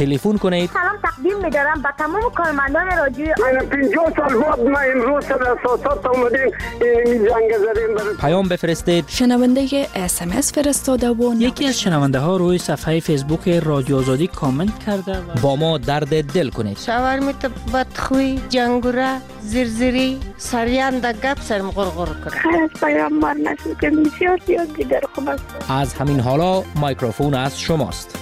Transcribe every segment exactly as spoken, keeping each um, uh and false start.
تلفن کنید. سلام تقدیم می‌دارم به تمام کارمندان رادیو. من پنجاه سال بعد ما امروز در اساسات اومدیم این جنگ زدیم. پیام بفرستید. شنونده اس ام اس فرستاده و یکی از شنونده ها روی صفحه فیسبوک رادیو آزادی کامنت کرده و با ما درد دل کنید. شاورمیت بدخوی، جنگوره، زرزری، سریان در گپ سرم غرغر کنه. خیلی از پیام مار نشد که بسیار زیاد دیگر خوب است. از همین حالا میکروفون از شماست.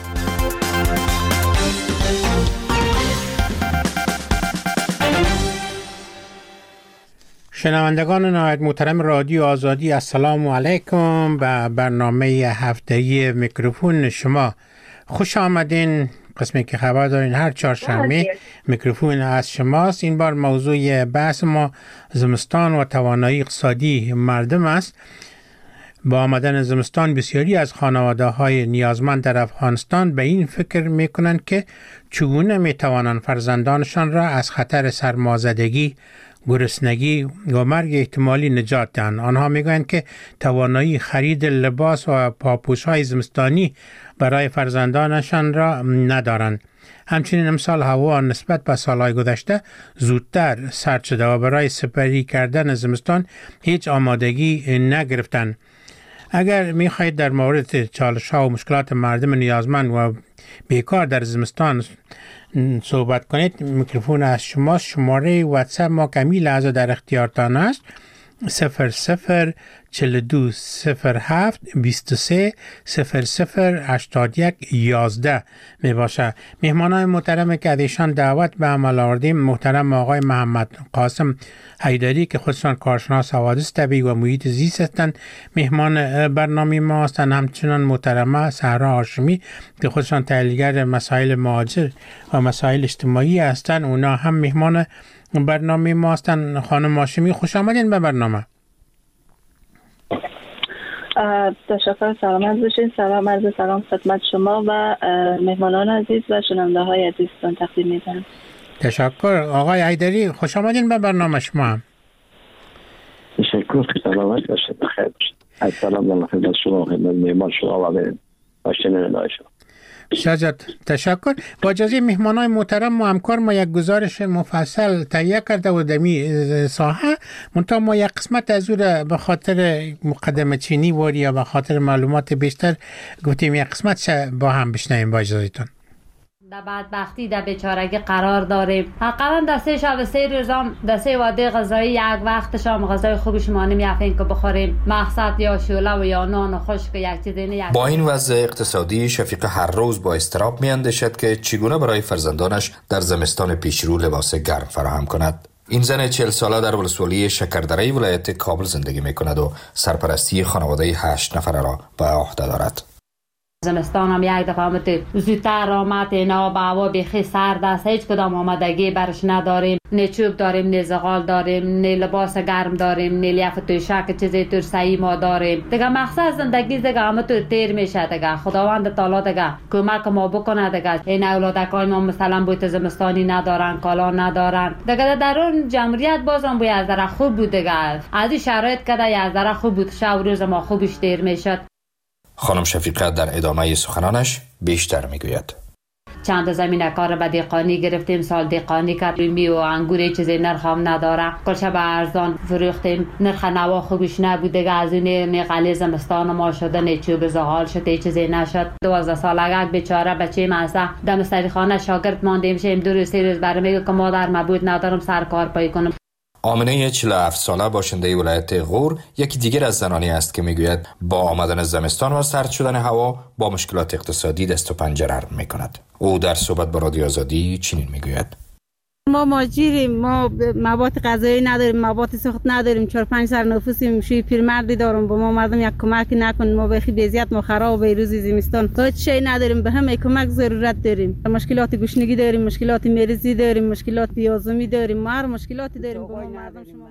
شنوندگان نهایت محترم رادیو آزادی، السلام علیکم. به برنامه هفتگی میکروفون شما خوش آمدین. قسمی که خبر دارین هر چهارشنبه میکروفون از شماست. این بار موضوع بحث ما زمستان و توانایی اقتصادی مردم است. با آمدن زمستان بسیاری از خانواده های نیازمند در افغانستان به این فکر می کنند که چگونه می توانند فرزندانشان را از خطر سرمازدگی، گرسنگی و مرگ احتمالی نجات دهند. آنها میگویند که توانایی خرید لباس و پاپوش‌های زمستانی برای فرزندانشان را ندارند. همچنین امسال هوا نسبت به سالهای گذشته زودتر سرد شده و برای سپری کردن زمستان هیچ آمادگی نگرفتند. اگر میخواهید در مورد چالش‌ها و مشکلات مردم نیازمند و بیکار در زمستان صحبت کنید، میکروفون از شماست. شماره واتساپ ما کمی لحظه در اختیارتان است. صفر صفر چل دو صفر هفت بیست و سه صفر صفر هشتاد یک یازده می باشه. مهمانان محترم که ازشان دعوت به عمل آوردیم، محترم آقای محمد قاسم حیدری که خودشان کارشناس حوادث طبیعی و محیط زیست هستند، مهمان برنامه ما هستند. همچنان محترمه سهرا هاشمی که خودشان تحلیلگر مسائل مهاجر و مسائل اجتماعی هستند، اونا هم مهمان برنامه ما هستند. خانم هاشمی خوش آمدین به برنامه. تشکر، سلامت باشین. سلام عرض سلام خدمت شما و مهمانان عزیز و شنونده های عزیزتان تقدیم می‌کنم. تشکر. آقای حیدری خوش آمدین به برنامه شما. تشکر، سلامت باشید، بخیر باشید. السلام خدمت شما، خدمت مهمان شما و شنونده شما. شجاعت تشکر. با اجازه مهمانای محترم ما همکار ما یک گزارش مفصل تهیه کرده و دمی ساحه منتها ما یک قسمت از او را به خاطر مقدمه چینی واری یا به خاطر معلومات بیشتر گفتیم یک قسمت با هم بشنویم. با اجازهتون. در بدبختی در بیچارگی قرار داریم. حقا در سه شب سه روزام در سه وعده غذایی یک وقت شام غذای خوبش ما نمیافین که بخوریم. مقصد یا شوله و یا نان و خشک یک چیزی نه. با این وضع اقتصادی شفیق هر روز با اضطراب میاندیشد که چگونه برای فرزندانش در زمستان پیشرو لباس گرم فراهم کند. این زن چهل ساله در ولسوالی شکردره ولایت کابل زندگی میکند و سرپرستی خانواده هشت نفره را به عهده دارد. زمستان هم یک دفعه آمد زودتر آمد، اینا با هوا بیخی سرد است، هیچ کدام آمادگی برش نداریم. نه چوب داریم، نه زغال داریم، نه لباس گرم داریم، نه لیاف توشک چیزی ترسایی ما داریم. دیگه مقصد زندگی دیگه همه تو تیر میشه. دیگه خداوند تعالی دیگه کمک ما بکنه. دیگه این اولادکای ما مثلا بوت زمستانی ندارن، کالا ندارن. دیگه در اون جمهوریت بازم بوی از در خوب بود. دیگه از این شرایط که از در خوب بود، شب روز ما خوبش تیر میشد. خانم شفیقه در ادامه سخنانش بیشتر میگوید. چند زمین کار به دیقانی گرفتیم، سال دیقانی کردیم و انگور چیزی نرخ هم نداره. کلشه به ارزان فروختیم، نرخ نوا خوبش نبود. دیگه از این نقلی زمستان ما شده، نه چوب زغال شده، چیزی نشد. دوازده سالگه بیچاره بچه ماسه دم سریخانه شاگرد ماندیم. شیم دو روز سه روز برام میگه که مادر مبود ندارم سر کار پای کنم. آمنه چهل و هفت ساله باشنده ولایت غور یکی دیگر از زنانی است که میگوید با آمدن زمستان و سرد شدن هوا با مشکلات اقتصادی دست و پنجه نرم میکند. او در صحبت با رادیو آزادی چنین میگوید. ما ماجریم، ما مواد غذایی نداریم، مواد سوخت نداریم، چهار پنج سر نفوسیم، شوی پیرمردی دارم. با ما مردم یک کمک نکن، ما به خی بیزیت ما خراب به روز زمستان هیچ شی نداریم، به همه کمک ضرورت داریم. مشکلات گوشنگی داریم، مشکلات مریضی داریم، مشکلات یازمی داریم، ما هر مشکلاتی داریم. با ما مردم شما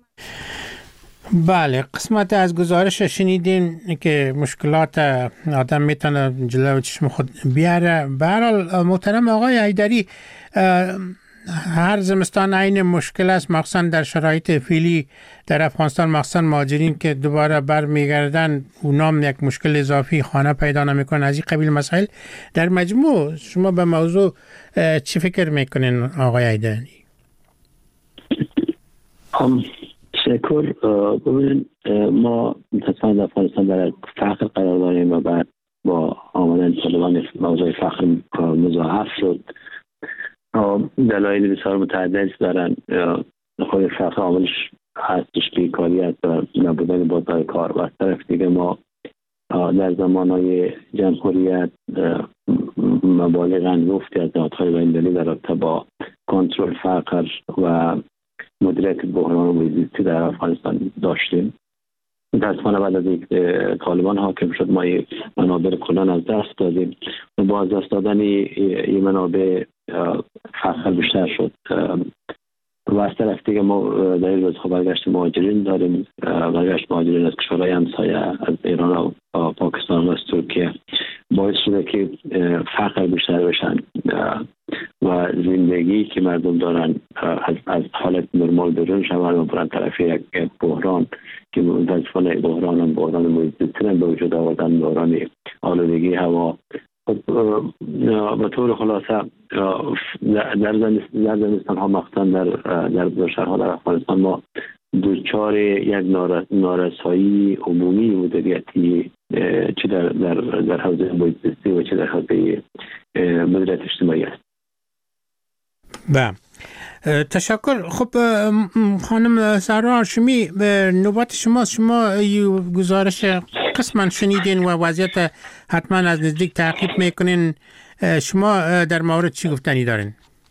مردم. بله، قسمت از گزارش شنیدین که مشکلات آدم میتونه جلوی چشم خود بیاره. به هر حال محترم آقای حیدری، هر زمستان عین مشکل است، مخصوصا در شرایط فعلی در افغانستان، مخصوصا مهاجرین که دوباره برمیگردن اونام یک مشکل اضافی خانه پیدا نمیکنن، از این قبیل مسائل. در مجموع شما به موضوع چی فکر میکنین آقای عیدانی؟ شکر. ببینید ما متاسفانه در افغانستان در فقر قرار داریم و بعد با آمدن طالبان موضوع فقر مضاعف شد. دلایل بسیار متعدد دارن. خود فقر عاملش هستش بیکاریت و نبودن بازار کار، و از طرف دیگه ما در زمانهای جمهوریت مبالغ انگفتی از نهادهای بین‌المللی در رابطه با کنترل فقر و مدیریت بحران محیط در افغانستان داشتیم. متاسفانه بعد از اینکه طالبان حاکم شد ما یک منابع کلان از دست دادیم و با از دست دادن این منابع فقر بیشتر شد. و از طرف دیگه ما در این روزها برگشت مهاجرین داریم، برگشت مهاجرین از کشورهای همسایه، از ایران و پاکستان و از ترکیه، باعث شده که فقر بیشتر بشن و زندگی که مردم دارن از از حالت نرمال بیرون شون و برن طرف یک بحران که متاسفانه بحران هم بحران محیط زیستی به وجود آوردن، بحران آلودگی هوا. به طور خلاصه در زمستان ها مخصوصا در در شهرها در افغانستان ما دوچار یک نارسایی عمومی مدیریتی چه در در در حوزه محیط زیستی و چه در حوزه مدیریت اجتماعی است. بله، تشکر. خب خانم سارا هاشمی، نوبت شماست. شما گزارش قسما شنیدین و وضعیت حتما از نزدیک تعقیب میکنین. شما در مورد چی گفتنی دارین؟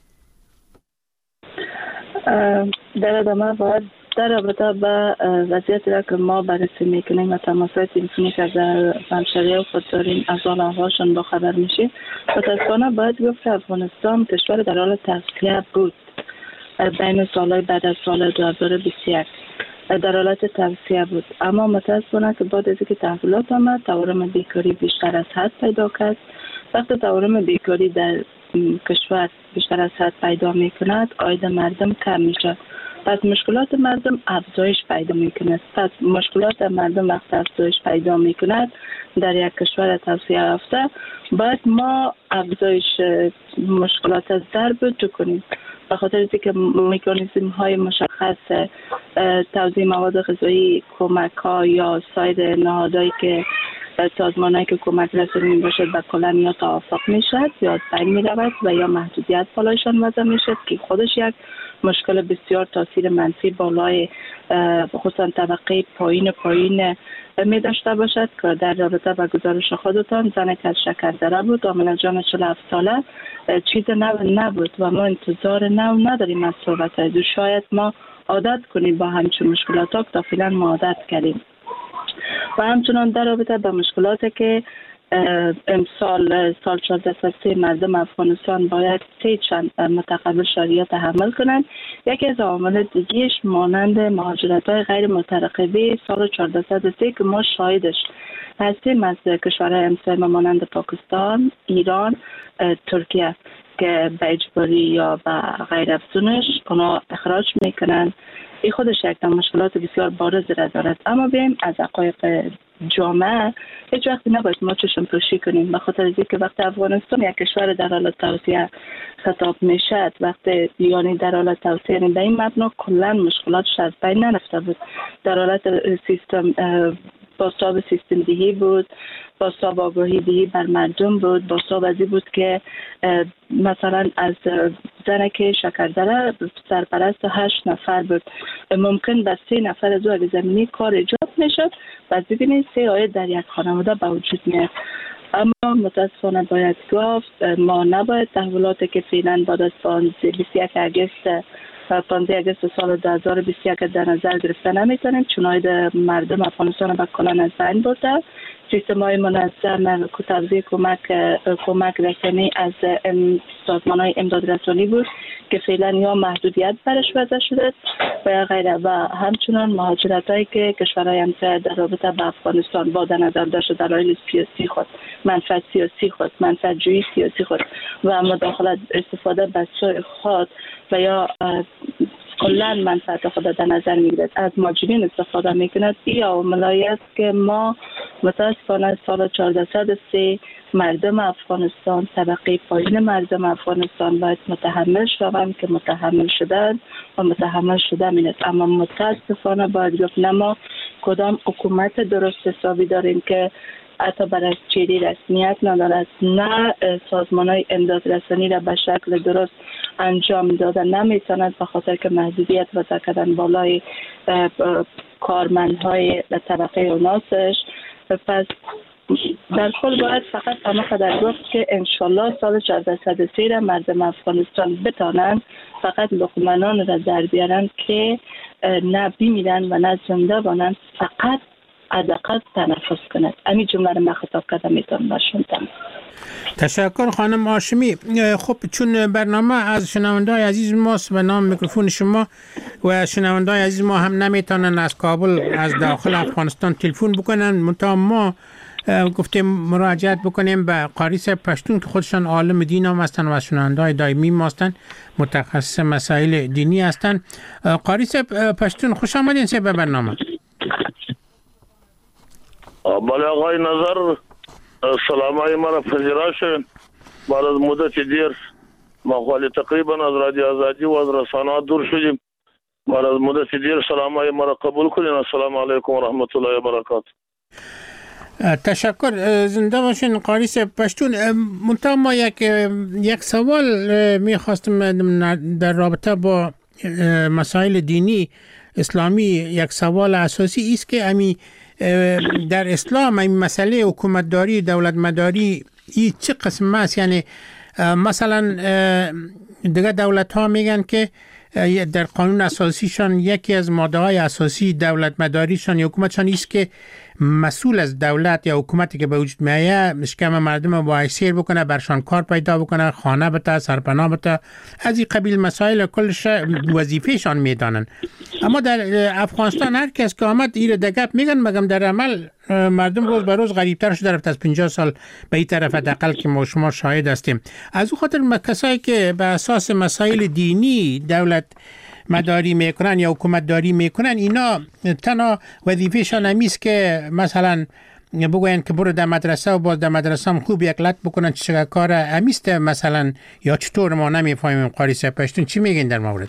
در ادامه باید در رابطه با وضعیتی را که ما بررسی میکنیم و تماسهای تلفنی که در همشهریه خود داریم از حال احوالشان با خبر میشیم، متاسفانه باید گفت که افغانستان کشور در حال تغذیه بود بین سالهای بعد از سال دو هزار و بیست و یک در حالت تغذیه بود، اما متاسفانه که بعد از اینکه تحولات آمد تورم بیکاری بیشتر از حد پیدا کرد. وقتی تورم بیکاری در کشور بیشتر از حد پیدا میکند عاید مردم کم میشه، پس مشکلات مردم افزایش پیدا میکند. پس مشکلات مردم وقتی افزایش پیدا میکند در یک کشور توسعه یافته باید ما افزایش مشکلات از ضرب تو کنیم، به خاطر اینکه مکانیزم های مشخص توزیع مواد غذایی، کمک ها یا سایر نهادهایی که سازمانهایی که کمک رسانی می باشد به کلان یا توافق می شد یا از بین می رود و یا محدودیت بالایشان وضع می شد که خودش یک مشکل بسیار تاثیر منفی بالای خصوصا طبقه پایین پایین می داشته باشد که در رابطه با گزارش خودتان زن که از شکردره بود، عامل جان چهل و هفت ساله، چیز نو نبود و ما انتظار نو نداریم از صحبت های دو. شاید ما عادت کنیم با همچون مشکلات ها تا فعلا ما عادت کردیم. و همچنان در رابطه با مشکلاتی که امسال سال چهارده صد و سه مردم افغانستان باید سه چند متقبل شریعت تحمل کنند. یکی از عوامل دیگهش مانند مهاجرت های غیر مترقبه سال چهارده صد و سه که ما شاهدش هستیم از کشورهای همسایه مانند پاکستان، ایران، ترکیه که به اجباری یا به غیر افزونش اونا اخراج میکنن. این خودش یک مشکلات بسیار بارز را دارد. اما بیم از حقایق جامعه هیچ وقتی نباید ما چشم پوشی کنیم، به خاطر اینکه وقتی افغانستان یک کشور در حال توسعه خطاب میشد، وقتی یعنی در حال توسعه به این مبنا کلا مشکلاتش از بین نرفته بود. در حالت سیستم بازتاب سیستم دهی بود، بازتاب آگاهی دهی بر مردم بود، بازتاب ازی بود که مثلا از زنه که شکردره سرپرست هشت نفر بود، ممکن به سه نفر از او اگه زمینی کار ایجاد میشد و ببینید سه آیه در یک خانواده به وجود میاد. اما متاسفانه باید گفت ما نباید تحولاتی که فعلا بعد از بیست و یک اگست پانزده اگست سال دو هزار و بیست و یک در نظر گرفته نمیتونیم، چون عاید مردم افغانستان به کلان از بین برده. سیستم‌های منظم توزیع کمک کمک رسانی از سازمان‌های امداد رسانی بود که فعلا یا محدودیت برش وضع شده و یا غیره و همچنان مهاجرت‌هایی که کشورهای همسایه در رابطه با افغانستان با در نظر داشت دلایل سیاسی خود، منفعت سیاسی خود، منفعت جویی سیاسی خود و مداخلت استفاده به سوی خود و یا کلا منفعت خود در نظر میگیرد از ماجرین استفاده میکند. این عواملی است که ما متاسفانه سال چهارده صد و سه مردم افغانستان، طبقه پایین مردم افغانستان باید متحمل شوند که متحمل شدن و متحمل شده میند. اما متاسفانه باید گفت نه ما کدام حکومت درست حسابی داریم که حتی برای چیزی رسمیت ندارد، نه سازمان های امداد رسانی را به شکل درست انجام دادن نمیتواند به خاطر که محدودیت وضع کردن بالای کارمندهای طبقه اوناسش. پس در کل باید فقط همه قدر گفت که انشالله سال چهارده صد و سه را مردم افغانستان بتانند فقط لقمنان را در بیارند که نه بمیرن و نه زنده بانند، فقط حداقل تنفس کند. همین جمله را من خطاب کردم میتونم باشوندم. تشکر خانم هاشمی. خب چون برنامه از شنونده‌های عزیز ماست به نام میکروفون شما و شنونده‌های عزیز ما هم نمیتونن از کابل از داخل افغانستان تلفن بکنن، منتها ما گفتیم مراجعت بکنیم به قاری صاحب پشتون که خودشان عالم دین هم هستن و شنونده‌های دائمی ما هستن، متخصص مسائل دینی هستن. قاری صاحب پشتون خوش آمدین صاحب به برنامه. بله آقای نظر، سلامای مرا پذیرا شد. بعد از مدت دیر ما تقریبا از رادیو آزادی و از رسانه‌ها دور شدیم. بعد از مدت دیر سلامای مرا قبول کنین. السلام علیکم و رحمت الله و برکاته. تشکر، زنده باشین قاری صاحب پشتون. منتها ما یک یک سوال میخواستم در رابطه با مسائل دینی اسلامی. یک سوال اساسی است که امی در اسلام این مسئله حکومتداری دولت مداری این چه قسم است؟ یعنی مثلا دیگه دولت ها میگن که در قانون اساسیشان یکی از ماده های اساسی دولت مداریشان یا حکومتشان است که مسئول از دولت یا حکومتی که به وجود میایه مشکم مردم با حیثیر بکنه، برشان کار پیدا بکنه، خانه بده، سرپناه بده، از این قبیل مسائل کلش وظیفهشان میدانن. اما در افغانستان هر کس که آمد ایره دگپ میگن، مگم در عمل مردم روز به روز غریبتر شده رفت از پنجاه سال به این طرف حداقل که ما شما شاهد هستیم. از او خاطر کسایی که به اساس مسائل دینی دولت مداری میکنن یا حکومت داری میکنن، اینا تنها وظیفهشان همیست که مثلا بگوین که برو در مدرسه و باز در مدرسه هم خوب یک لط بکنن چه کار همیست مثلا، یا چطور ما نمیفهمیم. قاری صاحب پشتون چی میگین در مورد؟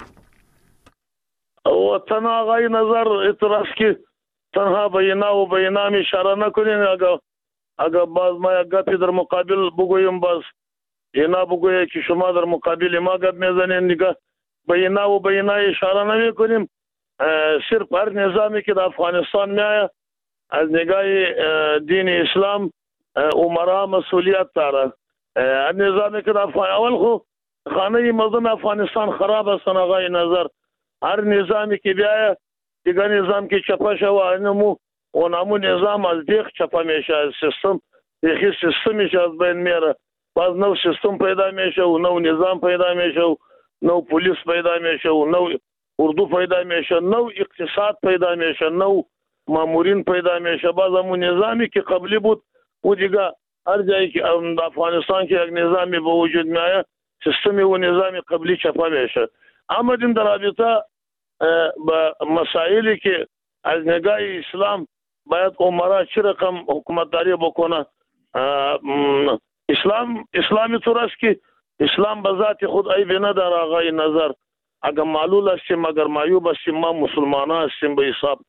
و تنها آقای نظر اعتراض که تنها بینا و بینا می اشاره نکنین. اگر اگر باز ما یک گپی در مقابل بگویم، باز اینا بگویه که شما در مقابل ما گپ میزنین، نگاه بینا و بینا اشاره نمی کنیم. صرف هر نظامی که در افغانستان میایه از نگاه دین اسلام عمرا مسئولیت داره. هر نظامی که در افغانستان اول خو خانه مردم افغانستان خراب است آقای نظر. هر نظامی که بیایه دیگه نظام که چپه شوه نمو و نمو نظام از دیخ چپه میشه، از سیستم دیخی سیستمش از بین میره. باز نو سیستم پیدا میشه و نو نظام پیدا میشه و نو پولیس پیدا میشه و نو اردو پیدا میشه، نو اقتصاد پیدا میشه، نو مامورین پیدا میشه. باز همون نظامی که قبلی بود و دیگه هر جایی که افغانستان که یک نظامی به وجود میایه سیستمی و نظامی قبلی چپه میشه. اما دیم در رابطه با مسائلی که از نگاه اسلام باید عمرا چه رقم حکومتداری بکنه، اسلام اسلامی طور است که اسلام به ذات خود عیب نداره آقای نظر. اگر معلول هستیم، اگر معیوب هستیم، ما مسلمان هستیم به حساب.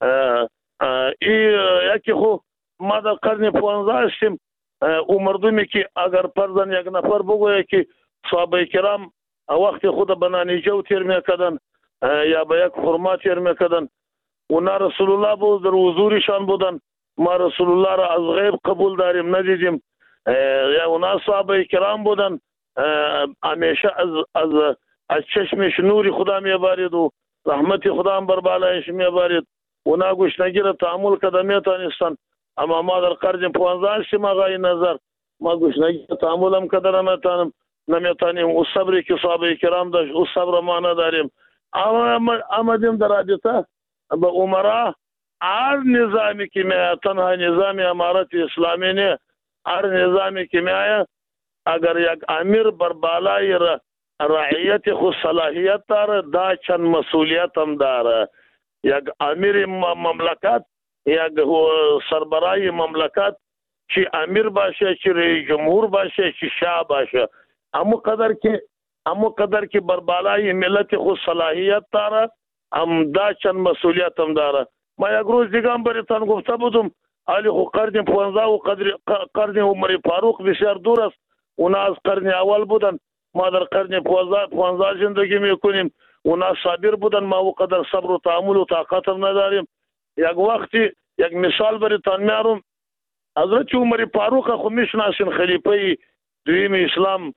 ای یکی خو ما در قرن پانزده هستیم. او مردمی که اگر پرزن یک نفر بگویه که صحابه کرام وقت خود به نانیجو تیر میکردن یا به یک خرما تیر میکردن، اونا رسول الله بود در حضورشان بودن، ما رسول الله را از غیب قبول داریم ندیدیم. یا اونا صحابه کرام بودن، همیشه از از از چشمش نوری خدا میبارید و رحمت خدا هم بر بالایش میبارید. اونا گوشنگی را تحمل کده میتونستن. اما ما در قرن پانزده شیم آقای نظر ما گشنگی تعاملم کدر نمیتونم نمیتونیم او صبری که صحابه کرام داشت او صبر ما نداریم. اما آمدیم در رابطه به عمرا هر نظامی که میاد تنها نظام امارت اسلامی نه، هر نظامی که میاد اگر یک امیر بر بالای رعیت خود صلاحیت داره دا چند مسئولیت هم داره. یک امیر مملکت یک سربرای مملکت چی امیر باشه چی رئیس جمهور باشه چی شاه باشه امو قدر که امو قدر که بر بالای ملت خود صلاحیت داره هم دا چند مسئولیت هم داره. ما یک روز دیگه هم برایتان گفته بودم علی خو قرن پانزده و قرن عمر فاروق بسیار دور است، اونا از قرن اول بودن، ما در قرن پانزده زندگی میکنیم، اونا صابر بودن، ما او قدر صبر و تعامل و طاقت هم نداریم. یک وقتی یک مثال برایتان میارم، حضرت عمر فاروق خو میشناسین، خلیفه دویم اسلام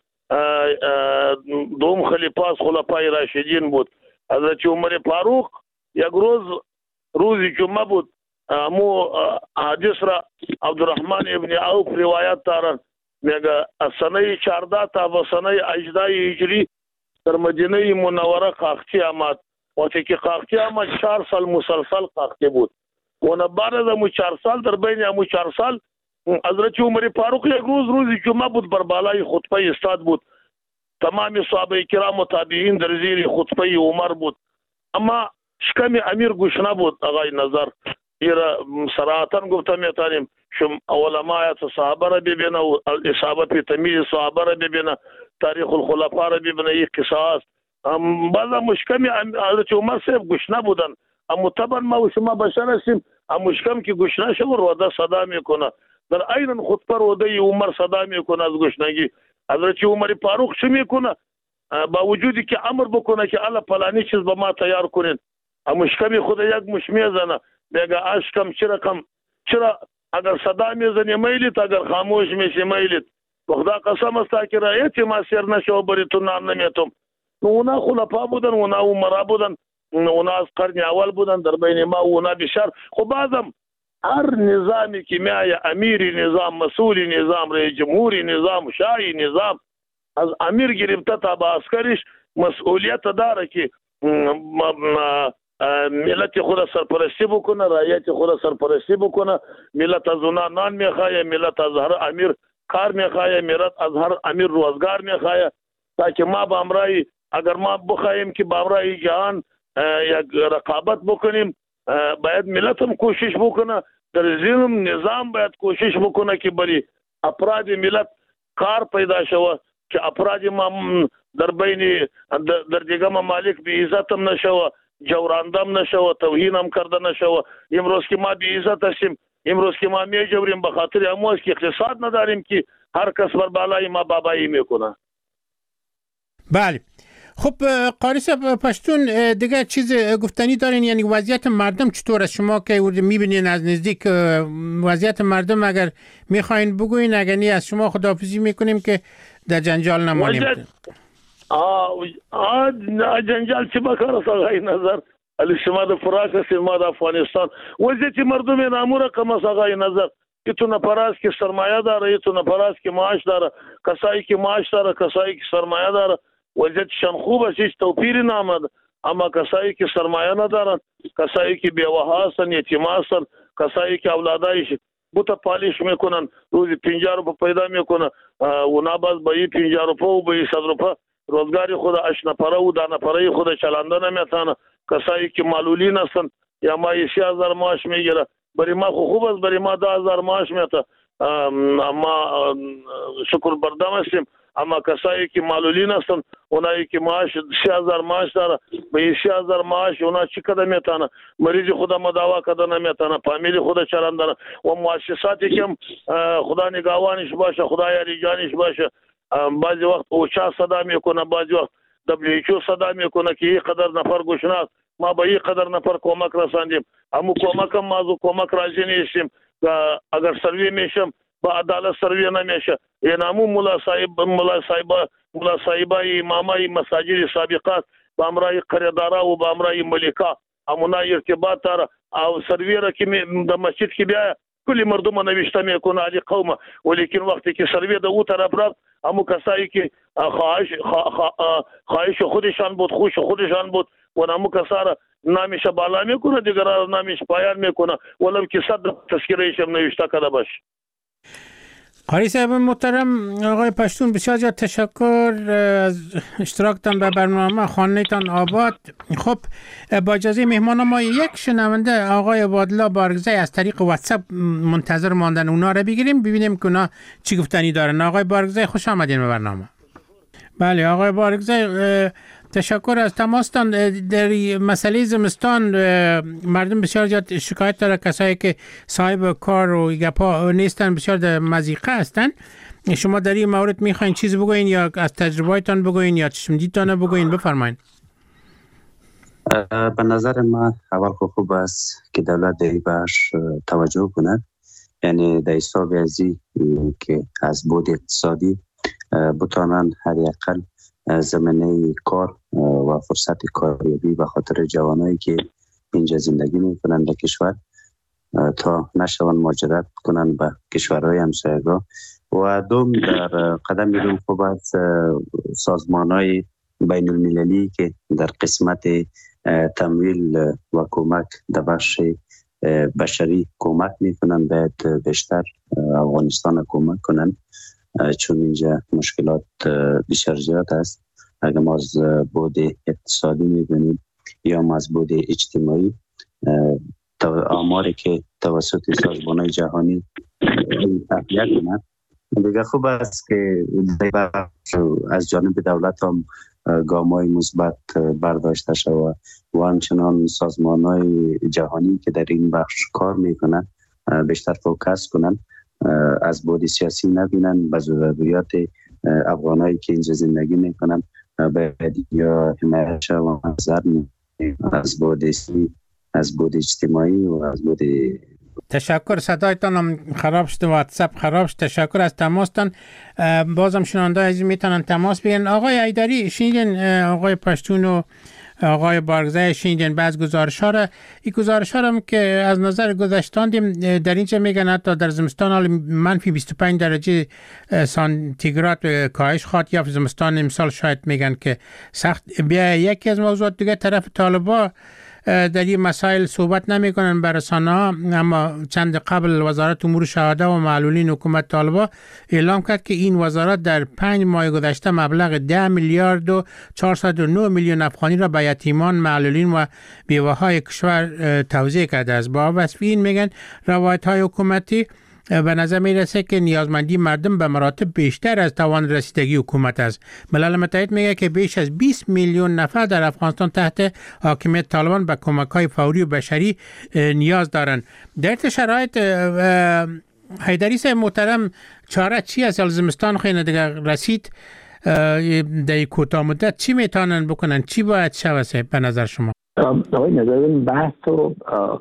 دوم خلیفه از خلفای راشدین بود. حضرت عمر فاروق یک روز روزی جمعه بود، امو حدیث را عبدالرحمن ابن عوف روایت دارن، میگه از سنه چهارده تا به سنه هجده هجری در مدینه منوره قحطی آمد. وقتی که قحطی آمد چهار سال مسلسل قحطی بود. و بعد از امو چهار سال در بین امو چهار سال حضرت عمر فاروق یک روز روزی جمعه بود، بر بالای خطبه استاد بود، تمام صحابه کرام و تابعین در زیر خطبه عمر بود، اما شکم امیر گوش نبود. آقای نظر ایرا صراحتا گفتم میتونیم شم علماء صحابه را ببینه و اصحابه پی تمیز صحابه را ببینه، تاریخ الخلفاء را ببینه، یک قصه است. بعضا مشکم حضرت عمر صاحب گوش نبودن، اما طبعا ما و شما بشر هستیم، اما مشکم که گوش نشه و روده صدا میکنه، در عین خطبه روده عمر صدا میکنه از گوشنگی. حضرت عمر فاروق چه میکنه؟ با وجودی که امر بکنه که الا فلانی چیز به ما تیار کنین، اما مشکم خود یک مش میزنه، میگه اشکم چرا کم چرا اگر صدا میزنی میلیت، اگر خاموش میشی میلیت. خدا قسم است که رایت ما سر نشو بریتون نام نمیتم. اونا خلفا بودن، اونا عمرا بودن، اونا از قرن اول بودن، در بین ما اونا بشر. خب بعضم هر نظامی که میای امیری نظام، مسئولی نظام، رئیس جمهوری نظام، شاهی نظام، از امیر گرفته تا با عسکرش مسئولیت داره که ملت خود سرپرستی بکنه، رعیت خود سرپرستی بکنه. ملت از اونا نان میخواه، ملت از هر امیر کار میخواه، ملت از هر امیر روزگار میخواه، تاکه ما با امرای اگر ما بخواهیم که با امرای جهان یک رقابت بکنیم، باید ملت هم کوشش بکنه، در زیرم نظام باید کوشش بکنه که بری افراد ملت کار پیدا شوه، که افراد ما در بین در دیگه ممالک بی عزت هم نشوه، جورندم نشوه، توهین هم کرده نشوه. امروز که ما بی عزت هستیم، امروز که ما می جوریم به خاطر اموز که اقتصاد نداریم که هر کس بر بالای ما بابایی میکنه. بله. خب قاری صاحب پشتون دیگه چیز گفتنی دارین؟ یعنی وضعیت مردم چطور است؟ شما که میبینین از نزدیک وضعیت مردم، اگر میخواین بگوین، اگر نی از شما خداحافظی میکنیم که در جنجال نمانیم. آه آه جنجال چه بکار است آقای نظر؟ علی شما در فراق است، ما در افغانستان وضعیت مردم نامو رقم است آقای نظر. یه تو نفراست که سرمایه داره، یه تو نفراست که معاش داره، کسایی که معاش داره، کسایی که سرمایه داره، وضعیتشان خوب است، هیچ توپیری نامد. اما کسایی که سرمایه ندارن، کسایی که بیوه هستن، یتیم هستن، کسایی که اولادایش بوتا پالیش میکنن، روزی پنجاه روپه پیدا میکنه، اونا باز با این پنجاه روپه و با این صد روپه روزگاری خود اش نفره و ده نفره خود چلنده نمیتانه. کسایی که معلولین هستن یا ما سی هزار معاش میگیره، برای ما خوب است، برای ما ده هزار معاش میته، اما شکر بردم هستیم. اما کسایی که معلولین هستن، اونایی که معاش سی هزار معاش داره، به سی هزار معاش اونا چی کده میتانه؟ مریض خدا مداوا کده نمیتانه، فامیلی خدا چرندانه و مؤسساتی که خدا نگاوانش باشه، خدا یاری جانش باشه. بعضی وقت اوچا صدا میکنه، بعضی وقت دبلیو ایچ او صدا میکنه که این قدر نفر گشناست، ما به این قدر نفر کمک رساندیم، همو کمک هم ما کمک راضی نیستیم. اگر سروی میشم با عدالت سروی نمیشه. این همو مولا صاحب مولا صاحب مولا صاحبای امامای مساجد سابقات با امرای قریدارا و با امرای ملکا همونا ارتباط داره. او سروی را که د مسجد کې بیا کلی مردم نوشته میکنه علی قوم، ولیکن وقتی که سروی در اون طرف رفت همون کسایی که خواهش خواهش خودشان بود، خوش خودشان بود و همون کسا را نامش بالا میکنه، دیگر را نامش پایان میکنه، ولو که صد تذکرهش هم نوشته کرده باشه. قاری صاحب محترم، آقای پشتون بسیار زیاد تشکر از اشتراکتان به برنامه خانه‌تان آباد. خب با اجازه مهمان ما یک شنونده آقای عبادالله بارگزی از طریق واتساپ منتظر ماندن اونا را بگیریم ببینیم که اونا چی گفتنی دارن. آقای بارگزی خوش آمدین به برنامه. بله آقای بارگزی، تشکر از تماستان. در مسئله زمستان مردم بسیار زیاد شکایت داره، کسایی که صاحب کار و گپا نیستن بسیار در مضیقه هستن. شما در این مورد میخواین چیز بگوین یا از تجربه‌تان بگوین یا چشمدیدتان بگوین؟ بفرمایید. به نظر من اول خوب است که دولت در این بخش توجه کند، یعنی در حساب ازی که از بود اقتصادی بتانن هر یقل زمینه کار و فرصت کاریابی به خاطر جوانایی که اینجا زندگی میکنن در کشور تا نشون مهاجرت کنن به کشورهای همسایگان. و دوم در قدم میدون خوب از سازمانهای بین المللی که در قسمت تمویل و کمک در بخش بشری کمک میکنن باید بیشتر افغانستان کمک کنن، چون اینجا مشکلات بسیار زیاد است. اگر ما از بود اقتصادی میبینیم یا ما از بود اجتماعی، آماری که توسط سازمان‌های جهانی تقویه کنند، دیگه خوب است که از جانب دولت هم گام‌های مثبت برداشته شود و همچنان سازمان‌های جهانی که در این بخش کار میکنند بیشتر فوکس کنند، از بود سیاسی نبینن، به ضروریات افغانایی که اینجا زندگی میکنن باید یا حمایت شود از بود از بود اجتماعی و از بود. تشکر. صدایتان هم خراب شد، واتساپ خراب شد. تشکر از تماستان. بازم شنونده عزیز میتونن تماس بگیرن. آقای ایدری شنیدین آقای پشتون و آقای بارگزی شنیدین بعض گزارش ها را. این گزارش ها را که از نظر گذشتان دیم در اینجا میگن حتی در زمستان حال منفی بیست و پنج درجه سانتیگراد کاهش خواهد یافت. زمستان امسال شاید میگن که سخت. بیا یکی از موضوعات دیگه، طرف طالبا در این مسائل صحبت نمی کنن بر رسانه‌ها، اما چند قبل وزارت امور شهاده و معلولین حکومت طالبا اعلام کرد که این وزارت در پنج ماه گذشته مبلغ ده میلیارد و چهارصد و نه میلیون افغانی را به یتیمان، معلولین و بیوه‌های کشور توزیع کرده است. با وصف این میگن روایت‌های حکومتی به نظر میرسه که نیازمندی مردم به مراتب بیشتر از توان رسیدگی حکومت است. ملل متحد میگه که بیش از بیست میلیون نفر در افغانستان تحت حاکمیت طالبان به کمک‌های فوری و بشری نیاز دارند. در این شرایط حیدری صاحب محترم، چاره چی از زمستان خیلی دیگه رسید، در کوتاه مدت چی میتونن بکنن؟ چی باید شود به نظر شما؟ آقای نظر بحث رو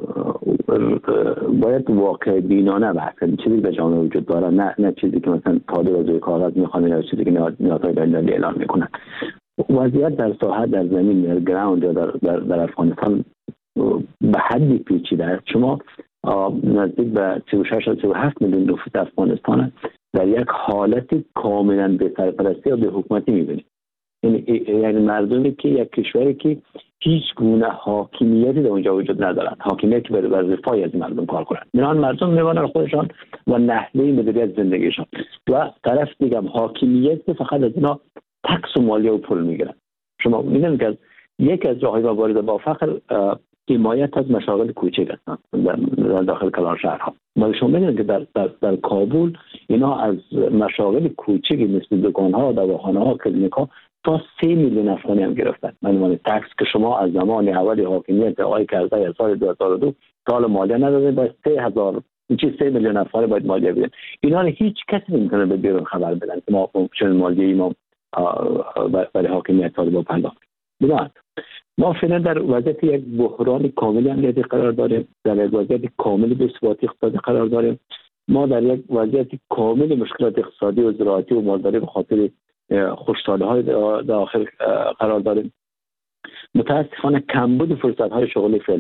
باید واقع بینانه بحث کنیم، چیزی به جامعه وجود داره، نه نه چیزی که مثلا طالب از روی کاغذ میخوانه یا چیزی که نیازهای بین‌المللی اعلان میکنن. وضعیت در ساحت در زمین در گراوند یا در, در, در افغانستان به حدی پیچیده است. شما نزدیک به سی و شش تا سی و هفت میلیون نفوس افغانستان در یک حالت کاملا به سرپرستی یا به حکومتی میبینید. یعنی یعنی مردمی که یک کشوری که هیچ گونه حاکمیتی در اونجا وجود ندارند، حاکمیتی که بر رفاه از مردم کار کنند. میان مردم میوانن خودشان و نحوه مدیریت زندگیشان و طرف دیگه حاکمیت فقط از اینا تکس و مالیه و پول میگیرن. شما میدونید که یک از راههای مبارزه با فقر حمایت از مشاغل کوچک هستند در داخل کلان شهرها. ما شما میدونید که در, در, در کابل اینا از مشاغل کوچکی مثل دکان‌ها، دواخانه‌ها، کلینیک‌ها تا سه میلیون افغانی هم گرفتن. من تکس که شما از زمان اول حاکمیت آقای کرزی از سال دو هزار و دو سال مالیه ندادید، باید سه هزار چیز سه میلیون افغانی باید مالیه بدن. اینا رو هیچ کسی نمیتونه به بیرون خبر بدن که ما چون مالیه ما برای حاکمیت طالبان پرداخت. ببین ما فعلا در وضعیت یک بحران کامل امنیتی قرار داریم، در یک وضعیت کامل بی‌ثباتی اقتصادی قرار داریم. ما در یک وضعیت کامل مشکلات اقتصادی و زراعتی و مالداری به خاطر خوش‌سالی‌های داخل قرار داریم. متاسفانه کمبود فرصت‌های شغلی فعلا.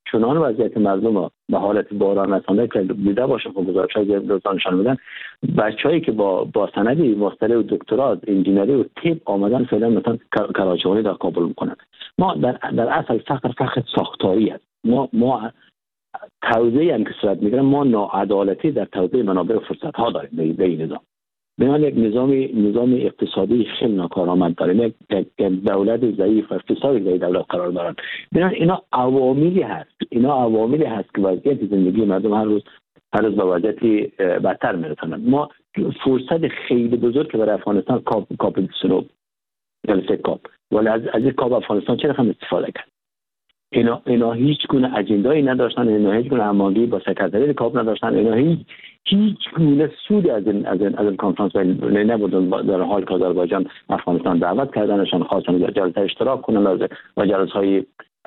چنان وضعیت مردم به حالت بحران رسانده که دیده باشه خب گزارش‌های دوستان نشان میدن بچه‌ای که با با سندی ماستر و دکترا انجینری و طب آمدن فعلا مثلا کراچوانی در کابل میکنن. ما در در اصل فقر فقر ساختاری است. ما ما توزیع هم که صورت میگیره ما ناعدالتی در توزیع منابع و فرصت ها داریم به این نظام. بنابراین یک نظامی نظام اقتصادی خیلی ناکارآمد داریم، یک یک دولت ضعیف اقتصادی در دولت قرار دارن. بنابراین اینا عواملی هست اینا عواملی هست که وضعیت زندگی مردم هر روز هر روز به وضعیتی بدتر میرسونن. ما فرصت خیلی بزرگ که برای افغانستان کاپ کاپ سنوب جلسه کاپ ولی از از این کاپ افغانستان چه رقم استفاده کرد؟ اینا اینا هیچ گونه اجندایی نداشتن، اینا هیچ گونه هماهنگی با سکرتری کاپ نداشتن، اینا هیچ هیچ گونه سود از این از این از این کنفرانس نبودن. در حال که آذربایجان افغانستان دعوت کردنشان خواستن در جلسه اشتراک کنن و جلسه‌های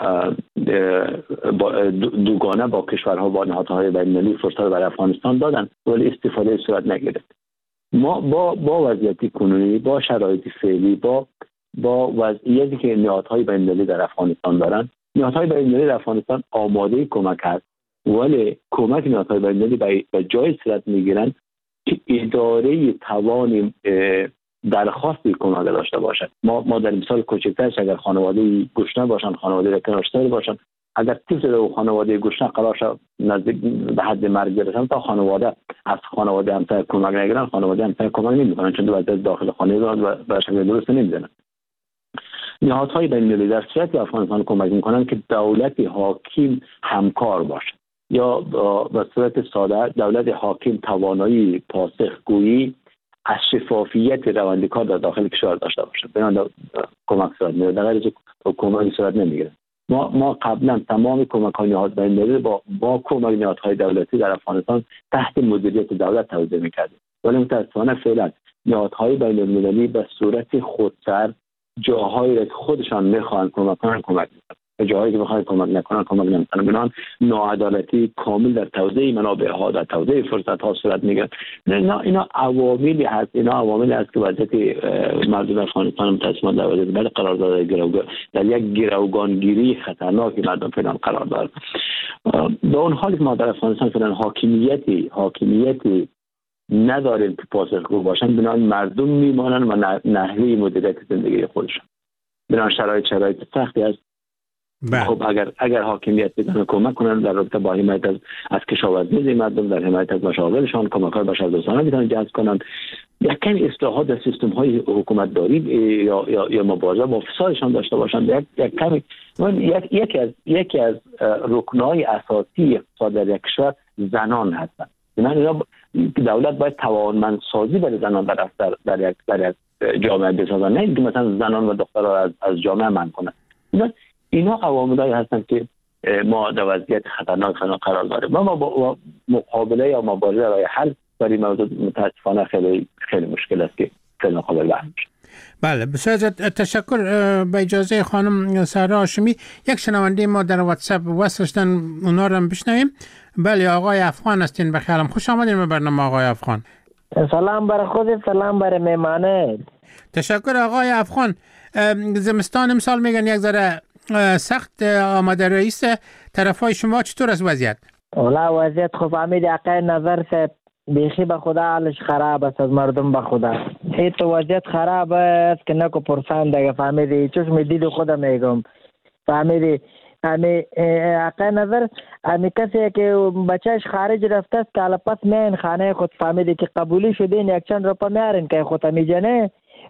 دوگانه با کشورها با نهادهای بین‌المللی فرصت برای افغانستان دادن ولی استفاده صورت نگرفت. ما با با وضعیت کنونی، با شرایط فعلی، با با وضعیتی که نهادهای بین‌المللی در افغانستان دارن، نهادهای بین‌المللی در افغانستان آماده کمک هست ولی کمک نهادهای بین‌المللی به جای صورت میگیرن که اداره توان درخواستی کمک داشته باشد. ما ما در مثال کوچکترش اگر خانواده گشنه باشن، خانواده کنارشتری باشن، اگر طفل و خانواده گشنه قرار شد نزدیک به حد مرگ برسن تا خانواده از خانواده همسایه کمک نگیرن، خانواده همسایه کمک نمیکنن چون وضعیت داخل خانه را به شکل درست نمیدونن. نهادهای بین‌المللی در صورتی افغانستان کمک میکنن که دولت حاکم همکار باشه یا به صورت ساده دولت حاکم توانایی پاسخگویی از شفافیت روند کار در داخل کشور داشته باشه. بنابراین کمک صورت میگیره، در غیر کمک صورت نمیگیره. ما ما قبلا تمام کمک‌های نهاد بین‌المللی با با کمک نهادهای دولتی در افغانستان تحت مدیریت دولت توزیع می‌کردیم ولی متأسفانه فعلا نهادهای بین‌المللی به صورت خودسر جاهایی را که خودشان میخوان کمک کنن کمک میکنن، به جاهایی که میخوان کمک نکنن کمک نمیکنن. بنابراین ناعدالتی کامل در توزیع منابع ها، در توزیع فرصت ها صورت میگیره. اینا اینا عواملی هست اینا عواملی هست که وضعیت مردم افغانستان متأسفانه در وضعیت بد قرار داده، گروگان در یک گروگانگیری خطرناک مردم فعلا قرار داره. به اون حالی که ما در افغانستان فعلا حاکمیتی حاکمیتی نداریم که پاسخگو باشن، بنابراین مردم میمانن و نحوه مدیریت زندگی خودشون بنابراین شرایط شرایط سختی است. خب اگر اگر حاکمیت بتونه کمک کنن در رابطه با حمایت از از کشاورزی مردم، در حمایت از مشاغلشان، کمک‌های بشردوستانه بتونن جذب کنن، یک کمی اصلاحات در سیستم‌های حکومت داری یا یا یا مبارزه با فسادشان داشته باشند. یک یک کمی یک یکی از یکی از رکن‌های اساسی اقتصاد در یک کشور زنان هستند. یعنی دولت باید توانمندسازی برای زنان در در در یک در یک جامعه بسازن، نه اینکه مثلا زنان و دخترها از از جامعه منع کنن. اینا اینا عواملی هستند که ما در وضعیت خطرناک قرار داریم. ما با مقابله یا مبارزه برای حل برای موضوع متاسفانه خیلی خیلی مشکل است که خیلی قابل فهم میشه. بله بسیار تشکر. به اجازه خانم سهرا هاشمی یک شنونده ما در واتساپ وصلشتن اونا رو هم بشنویم. بله آقای افغان هستین، بخیرم خوش آمدین به برنامه آقای افغان. سلام برای خودت، سلام برای مهمانه. تشکر آقای افغان. زمستان امسال میگن یک ذره سخت آمده، رئیس طرفای شما چطور است وضعیت؟ والا وضعیت خوب امید عقای نظر سے بیخی به خدا حالش خراب است، از مردم به خدا این تو وضعیت خراب است که نکو پرسان دیگه فهمیدی، چوش می دید خودم میگم فهمیدی. امی عقای نظر امی کسی که بچهش خارج رفته است که حالا پس میان خانه خود فهمیدی که قبولی شدین یک چند روپا میارین که خود امی جنه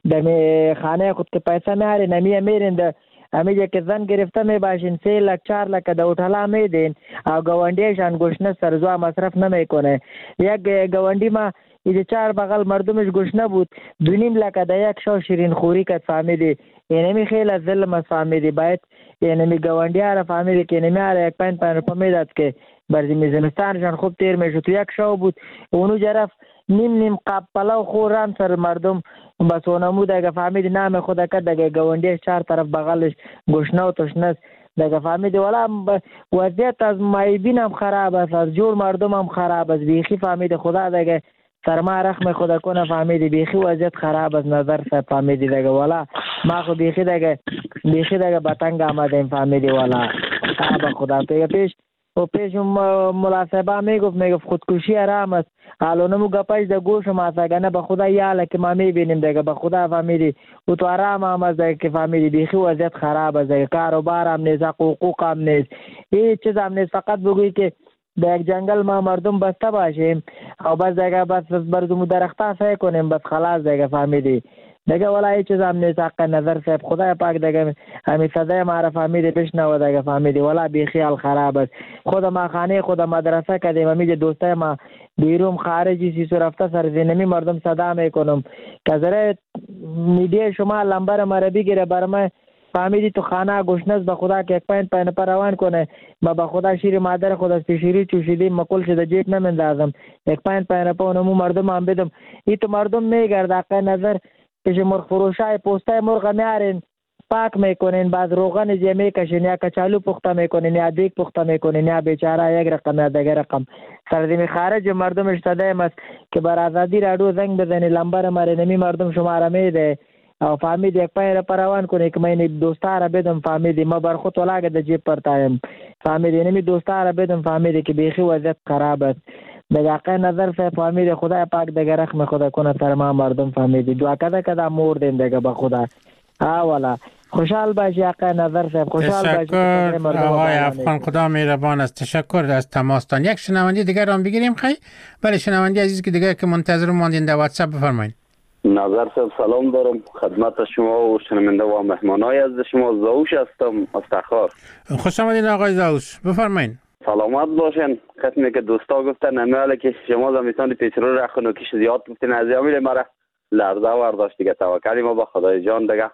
در خانه خود که پیسه میارین امی میرین در امیجا که زن گرفته می باشین سه لک چار لک در اوتلا میدین او گوانڈیشان گوشنه سرزوا مصرف نمیکنه. یک گوانڈی ما ایده چار بغل مردمش گوشنه بود دو نیم لک در یک شو شیرین خوری کد فهمیدی. اینمی خیلی ظلم است فهمیدی. باید اینمی گوانڈی ها را فهمیدی که اینمی ها را یک پنج پنج روپا میداد که برزی میزنستانشان خوب تیر میشد. تو یک شو بود اونو جرف نیم نیم قاب پلاو خورم سر مردم بس اونمو دیگه فهمیدی نام خود کد دیگه گوانڈیش چار طرف بغلش گوشنه و تشنه دیگه فهمیدی. والا وضعیت از مایبین هم خراب است، از جور مردم هم خراب است بیخی فهمیدی. خدا دیگه سرما رحم خدا کنه فهمیدی. بیخی وضعیت خراب از نظر سے فهمیدی دیگه. والا ما خو بیخی دیگه بیخی دیگه بتنگ آمدیم فهمیدی. والا به خدا پیگه پیش و پیش ملاصبه میگفت میگفت خودکشی حرام است. حالا مو گپایش در گوش ما سگنه به خدا یاله که ما میبینیم دیگه به خدا فهمیدی و تو حرام هم از دیگه که فهمیدی بیخی وضعیت خراب است دیگه، کاروبار هم نیست، حقوق هم نیست، هیچ چیز هم نیست. فقط بگویی که در یک جنگل ما مردم بسته باشیم و بس دیگه بس بردمو درخته سعی کنیم بس خلاص دیگه فهمیدی دیگه ولا هیچ چیز هم نیست. حق نظر صاحب خدا پاک دیگه همین صدای ما را فهمیدی پیش نو دیگه فهمیدی ولا بی خیال خراب است. خود ما خانه خود مدرسه کردیم همین دوستای ما بیرون خارجی سی سو رفته سرزمینی مردم صدا میکنم که زره میدیه شما لمبر ما را بگیره بر ما فهمیدی تو خانه گوشنس به خدا که یک پاین پاین پر روان کنه ما به خدا شیر مادر خود از شیری چوشیدیم مکل شده جیب نمیندازم یک پاین پاین پر اونمو مردم هم بدم. این تو مردم میگرد حق نظر پیش مرغ فروشای پوستای مرغ میارین پاک میکنین بعد روغن زی میکشین یا کچالو پخته میکنین یا دیگ پخته میکنین یا بیچاره یک رقم یا دیگر رقم. سرزمین خارج مردم اشتدایم است که بر آزادی رادیو زنگ بزنی لمبر ماره نمی مردم شما را میده او فهمید یک پای را پروان کنه که من دوستا را بدم فهمیدی ما بر خود ولاگه د جیب پرتایم فهمیدی نمی دوستا را بدم فهمیدی که بیخی وضعیت خراب است. دیگه حق نظر صاحب فهمیدی خدا پاک دیگه رحم خدا کنه سر ما مردم فهمیدی دعا کده کده مور دین دیگه به خدا. ها والا خوشحال باشی حق نظر صاحب خوشحال باشی. تشکر آقای افغان خدا مهربان است. تشکر از تماستان. یک شنونده دیگر هم بگیریم خیلی. بله شنونده عزیز که دیگه که منتظر ماندین در واتساپ بفرمایید. نظر صاحب سلام دارم خدمت شما و شنونده و مهمانای از شما. زاوش هستم از تخار. خوش آمدین آقای زاوش بفرمایید. سلامت باشین. قسمی که دوستا گفتن نمیاله که شما زمستان پیشرو را خنوکیش زیاد گفتین از یامیل مرا لرزه ورداشت دیگه توکلی ما به خدای جان دیگه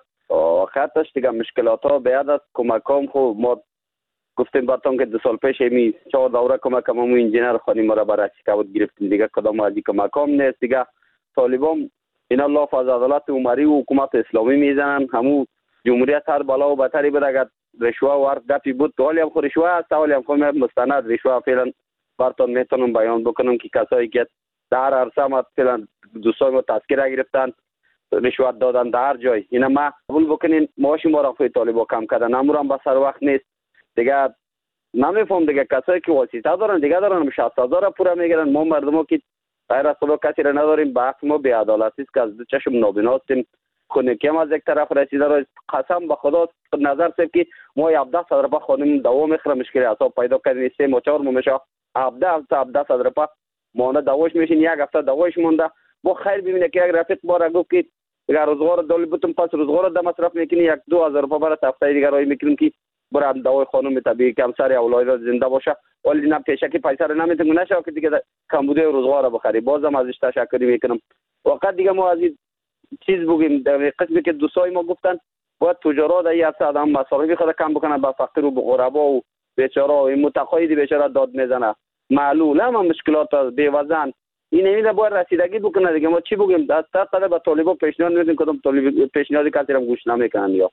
وقتش دیگه مشکلات ها بیاد از کمکام خو ما گفتیم براتون که دو سال پیش می چهار دوره کمکم همون انجینر خانی ما را برای شکایت گرفتیم دیگه کدام از کمکام نیست دیگه. طالبان اینا لاف از عدالت عمری و حکومت اسلامی میزنن همون جمهوریت هر بالا و بتری بود اگر رشوه و هر گپی بود تو حالی هم خود رشوه هست حالی هم خود مستند رشوه فعلا براتون میتونم بیان بکنم که کسایی که در عرصه ما فعلا دوستان ما تذکره گرفتن رشوت دادن در هر جای اینا ما قبول بکنین معاش ما را خود طالبا کم کردن امورم به سر وقت نیست دیگه. نمیفهم دیگه کسایی که واسطه دارن دیگه دارن شصت هزار پورا میگیرن ما مردم که غیر از خدا کسی را نداریم به حق ما بی‌عدالتی است که از دو چشم نابینا هستیم. خونکی هم از یک طرف رسیده را قسم به خدا نظر سب که ما هفده صد روپه خانم دوا میخوره مشکل حساب پیدا کردیم سه ما چهار میشه هفده هفته هفده صد روپه مانه دواش میشین یک هفته دواش مونده با خیر ببینه که یک رفیق بار گفت که اگر روزگار دالی بتون پس روزگار ده مصرف میکنی یک دو هزار روپه برای هفته دیگه رای میکنیم که برای دوای خانم طبیعی که همسر اولاد زنده باشه ولی نه پیشه که پیسه رو نمیتونه نشه که دیگه کمبوده روزگار رو بخری. بازم ازش تشکر میکنم. وقت دیگه ما از این چیز بگیم در قسمی که دوستای ما گفتن باید تجارت ای هفته آدم مصارفی خود کم بکنه به فقیر و به غربا و بیچاره و متقاعد بیچاره داد میزنه معلول هم مشکلات بی وزن این نمیده باید رسیدگی بکنه دیگه. ما چی بگیم از تا قضا به طالبا پیشنهاد میدیم کدام طالب پیشنهادی کسی هم گوش نمیکنن یا.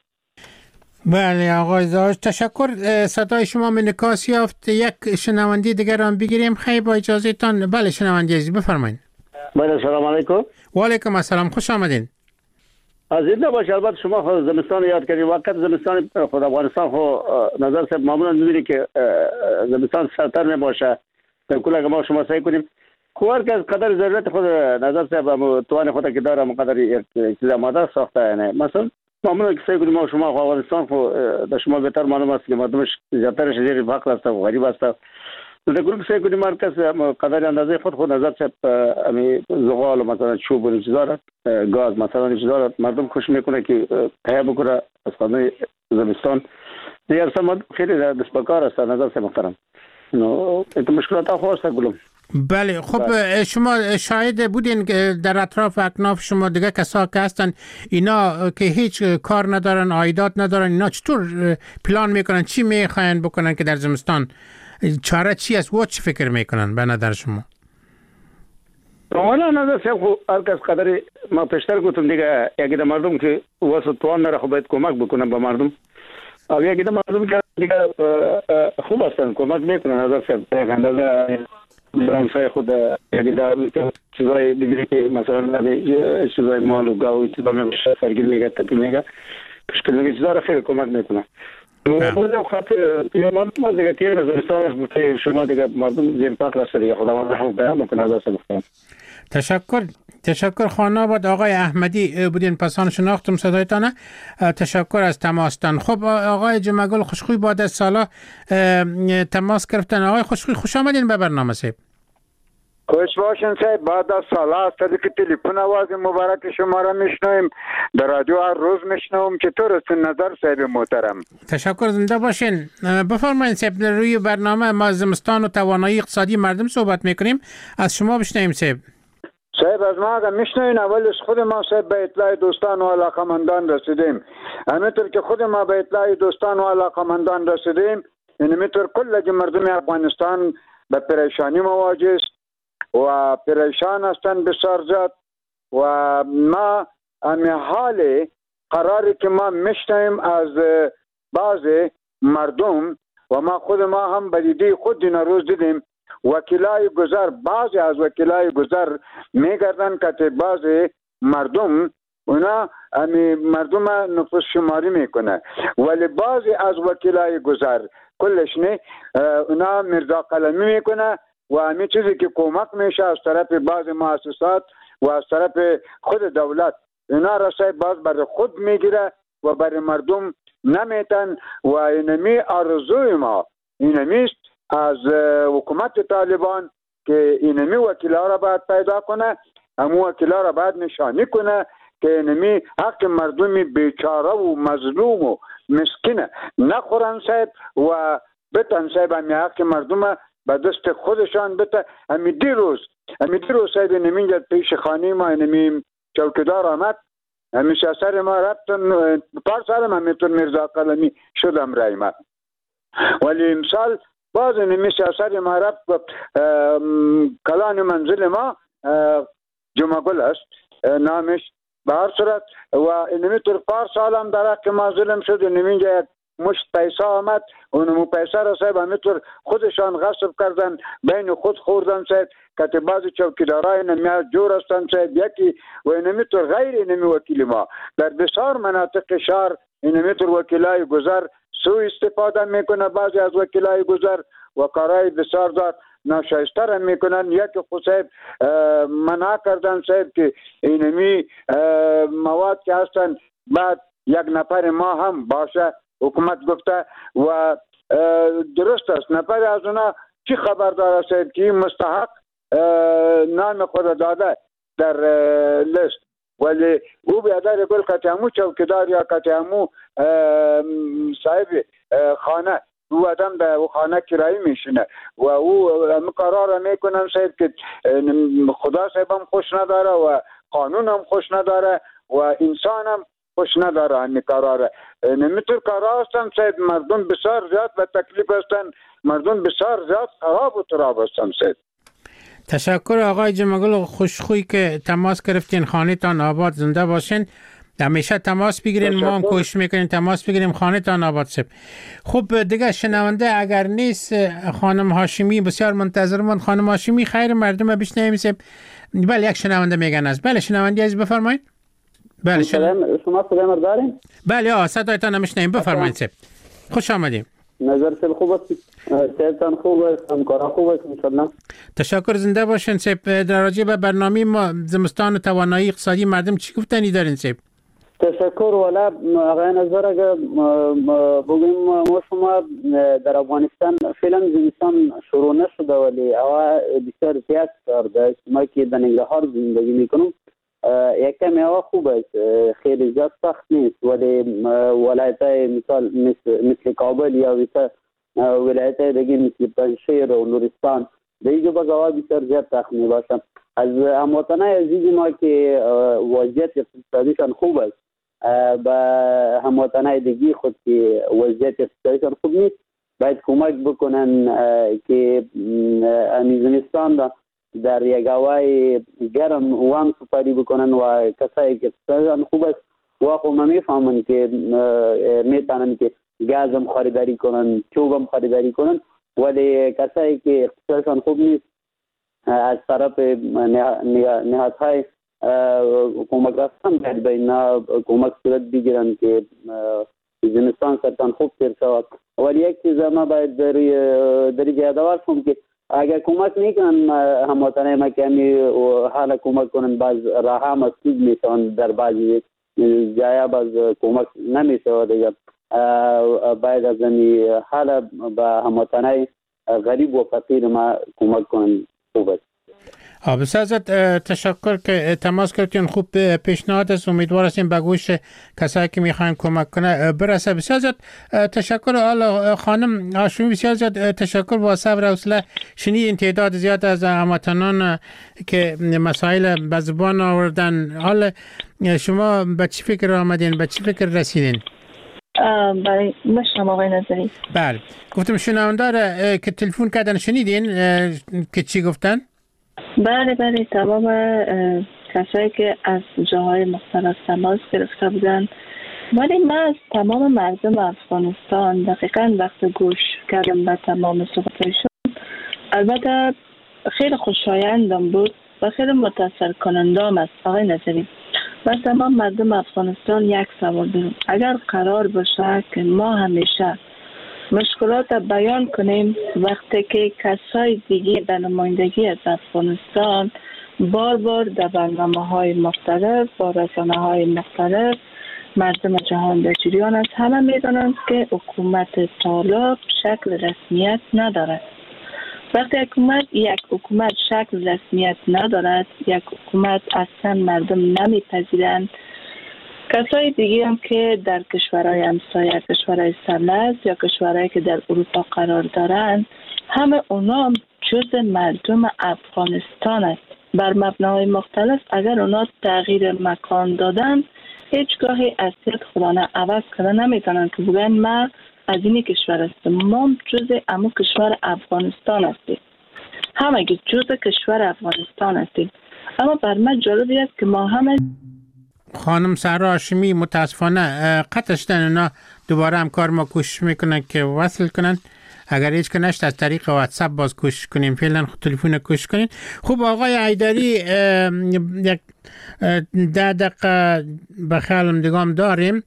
بله آقای زاوش تشکر. صدای شما منعکاس یافت. یک شنونده دیگر هم بگیریم خیلی با اجازه تان. بله شنونده عزیز بفرمایید. بله سلام علیکم. و علیکم السلام خوش آمدین. عزیز نباش البته شما خود زمستان یاد کردید وقت زمستان خود افغانستان خو نظر صاحب معمولا میبینی که زمستان سرتر نباشه کلا که ما شما سعی کنیم کوار که از قدر ضرورت خود نظر صاحب توان خود که داره قدر یک چیز آماده ساخته یعنی مثلا معمولا که سعی کنیم ما شما خو افغانستان خو در شما بهتر معلوم است که مردمش زیاترش زیر فقر است و غریب است. در گروه سعی کنیم مرکز قدر اندازه خود خود نظر صاحب امی زغال مثلا چوب و چیزا گاز مثلا چیزا مردم خوش میکنه که تهیه بکنه از خانه زمستان دیگر سمت خیلی دست بکار است نظر صاحب محترم. نو این مشکلات ها خواسته گلم. بله خب شما شاهد بودین که در اطراف اکناف شما دیگه کسا که هستن اینا که هیچ کار ندارن عایدات ندارن اینا چطور پلان میکنن چی میخواین بکنن که در زمستان چاره چی است و چی فکر میکنن به نظر شما؟ والا نظر صاحب هر کس قدر ما پیشتر گفتم دیگه یکی در مردم که واسه توان داره خب باید کمک بکنن به مردم او یکی در مردم که دیگه خوب هستن کمک میکنن نظر صاحب یک اندازه برانسای خود یکی در چیزای دیگه که مثلا چیزای مال و گاو چیزا میشه سرگیر میگه تپی میگه پشکل میگه چیزا را خیلی کمک میکنن مورد خاطر پیمان ما دیگه تیر زمستان است شما دیگه مردم زیر پاک رسیده خداوند رحم بیان میکنه از سلام. تشکر تشکر خانه آباد آقای احمدی بودین پسان شناختم صدایتان. تشکر از تماستان. خب آقای جمعگل خوشخوی بعد از سالا تماس گرفتن. آقای خوشخوی خوش آمدین به برنامه سیب. خوش باشین صاحب. بعد از سالا است که تلفن آواز مبارک شما را میشنویم در رادیو هر روز میشنوم. چطور است نظر صاحب محترم؟ تشکر زنده باشین. بفرمایید صاحب روی برنامه ما زمستان و توانایی اقتصادی مردم صحبت میکنیم. از شما بشنویم صاحب. صاحب از ما اگر میشنوین اول از خود ما صاحب به اطلاع دوستان و علاقمندان رسیدیم. همینطور که خود ما به اطلاع دوستان و علاقمندان رسیدیم اینمیطور کل مردم افغانستان به پریشانی مواجه است و پریشان هستند بسیار زیاد و ما همین حال قراری که ما میشنویم از بعض مردم و ما خود ما هم بدیدی خود این روز دیدیم وکیلای گذر بعضی از وکیلای گذر میگردن که بعضی مردم اونا همی مردم نفوس شماری میکنه ولی بعضی از وکیلای گذر کلش نه اونا مرزا قلمی میکنه و همین چیزی که کمک میشه از طرف بعض مؤسسات و از طرف خود دولت اینا رسای باز برای خود میگیره و برای مردم نمیتن و اینمی آرزوی ما اینمیست از حکومت طالبان که اینمی وکیلا را باید پیدا کنه همو وکیلا را باید نشانی کنه که اینمی حق مردمی بیچاره و مظلوم و مسکینه نخورن صاحب و بتن صاحب همی حق مردم به دست خودشان بته. همی دیروز همی دیروز صاحب اینمی پیش خانه ما اینمی چوکیدار آمد همی سر ما رفتن پار سرم همیتون مرزا قلمی شدم رایمه ولی امسال باز اینمی سر ما رفت کلان منزل ما جمعگل است نامش به هر صورت و اینمی طور پار سالم در حق ما ظلم شد اینمی یک مشت پیسه آمد اونمو پیسه را صاحب همیتور خودشان غصب کردن بین خود خوردن صاحب که بعضی چوکیدارای نمیاد جور هستن صاحب یکی و اینمیتور غیر اینمی وکیل ما در بسیار مناطق شهر اینمیتور وکیلای گذر سو استفاده میکنه بعضی از وکیلای گذر و کارهای بسیار دار ناشایسته را میکنن یکی خود صاحب منع کردن صاحب که اینمی مواد که هستن بعد یک نفر ما هم باشه حکومت گفته و درست است نفر از اونا چی خبردار است که مستحق نام خود داده در لیست ولی او بیادر گل که همو چوکیدار یا که همو صاحب خانه او آدم در خانه کرایی میشینه و او همه کارا را میکنن صاحب که خدا صاحب هم خوش نداره و قانون هم خوش نداره و انسان هم خوش نداره همی کارا نمیتور کارا هستن صاحب مردم بسیار زیاد و تکلیف هستن مردم بسیار زیاد خراب و تراب هستن صاحب. تشکر آقای جمعگل خوشخوی که تماس گرفتین خانه تان آباد زنده باشین همیشه تماس بگیرین ما هم کوشش میکنیم تماس بگیریم خانه تان آباد صاحب. خب دیگه شنونده اگر نیست خانم هاشمی بسیار منتظرمون خانم هاشمی خیر مردم بشنویم صاحب. بله یک شنونده میگن از بله شنونده عزیز بفرمایید. بله شما شما صدای ما دارین؟ بله آ صدایتان میشنویم بفرمایید صاحب. خوش آمدید. نظر سل خوب است. صحتتان خوب است، همکارا خوب است ان شاء الله. تشکر زنده باشین صاحب. در راجع به برنامه ما زمستان و توانایی اقتصادی مردم چی گفتنی دارین صاحب؟ تشکر والا آقای نظر اگر بگیم ما شما در افغانستان فعلا زمستان شروع نشده ولی اوا بسیار زیاد کرده ما که در ننگرهار زندگی میکنم یک کمی اوا خوب است خیلی زیاد سخت نیست ولی ولایت های مثال مثل, مثل کابل یا ولایت های دیگه مثل پنجشیر و نورستان دیگه باز اوا بسیار زیاد سخت می باشم از هموطنای عزیز ما که وضعیت اقتصادیشان خوب است به هموطنای دیگه خود که وضعیت اقتصادیشان خوب نیست باید کمک بکنن که زمستان در یک هوای گرم وام سپاری بکنن و کسایی که اقتصادشان خوب است و خب ما میفهمن که میتونن که گاز هم خریداری کنن چوب هم خریداری کنن ولی کسایی که اقتصادشان خوب نیست از طرف نهادهای کمک رفتن باید به اینا کمک صورت بگیرن که زمستان سرتان خوب تیر شود. ولی یک چیز ما باید در در یادآور کنم که اگر کمک میکنن هموطنان ما که همی حالا کمک کنن باز راه ها مسدود میشون، در بعضی جایا باز کمک نمیشه دیگه. باید از این حالا به هموطنان غریب و فقیر ما کمک کنن خوب است. بسیار ازت تشکر که تماس کردین. خوب پیشنهاد است. امیدوار هستیم به گوش کسایی که میخوان کمک کنه برسه. بسیار ازت تشکر. حالا خانم هاشمی بسیار ازت تشکر. با صبر و حوصله شنیدین تعداد زیاد از هموطنان که مسائل به زبان آوردن. حالا شما به چی فکر آمدین؟ به چی فکر رسیدین؟ برای مشنم آقای نظری. بله گفتم شنونده که تلفن کردن شنیدین که چی گفتن؟ بله بله تمام کسایی که از جاهای مختلف تماس گرفته بودن، ولی من از تمام مردم افغانستان دقیقا وقت گوش کردم به تمام صحبتشون، البته خیلی خوشایندم بود و خیلی متاثر کنندام است آقای نظری. و تمام مردم افغانستان یک سوال دارم، اگر قرار باشه که ما همیشه مشکلات بیان کنیم وقتی که کسای دیگه در نمایندگی از افغانستان بار بار در برنامه های مختلف با رسانه های مختلف مردم جهان در جریان است، همه میدانند که حکومت طالب شکل رسمیت ندارد. وقتی حکومت یک حکومت شکل رسمیت ندارد، یک حکومت اصلا مردم نمیپذیرند، کسای دیگه هم که در کشورهای همسایه، کشورهای سرلز یا کشورهایی که در اروپا قرار دارند، همه اونا جز مردم افغانستان است. بر مبناهای مختلف اگر اونا تغییر مکان دادن، هیچگاهی اصلیت خودانه عوض کنه نمیتونن که بگن ما از این کشور هستیم، ما جز امو کشور افغانستان هستیم، همه جز کشور افغانستان هستیم. اما بر من جالبی است که ما همه خانم سهرا هاشمی متاسفانه قطع شدن، اونا دوباره هم کار ما کوشش میکنن که وصل کنن. اگر هیچ که نشد از طریق واتساپ باز کوشش کنیم، فعلا تلفن کوشش کنین. خوب آقای حیدری، یک ده دقیقه به خیالم دیگه داریم.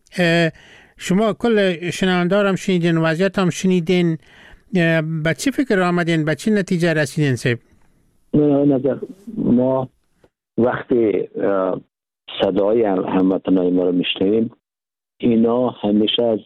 شما کل شنوندارم شنیدین، وضعیت هم شنیدین، به چی فکر آمدین؟ به چی نتیجه رسیدین صاحب؟ نظر ما وقتی صدای هموطنان ما رو میشنویم، اینا همیشه از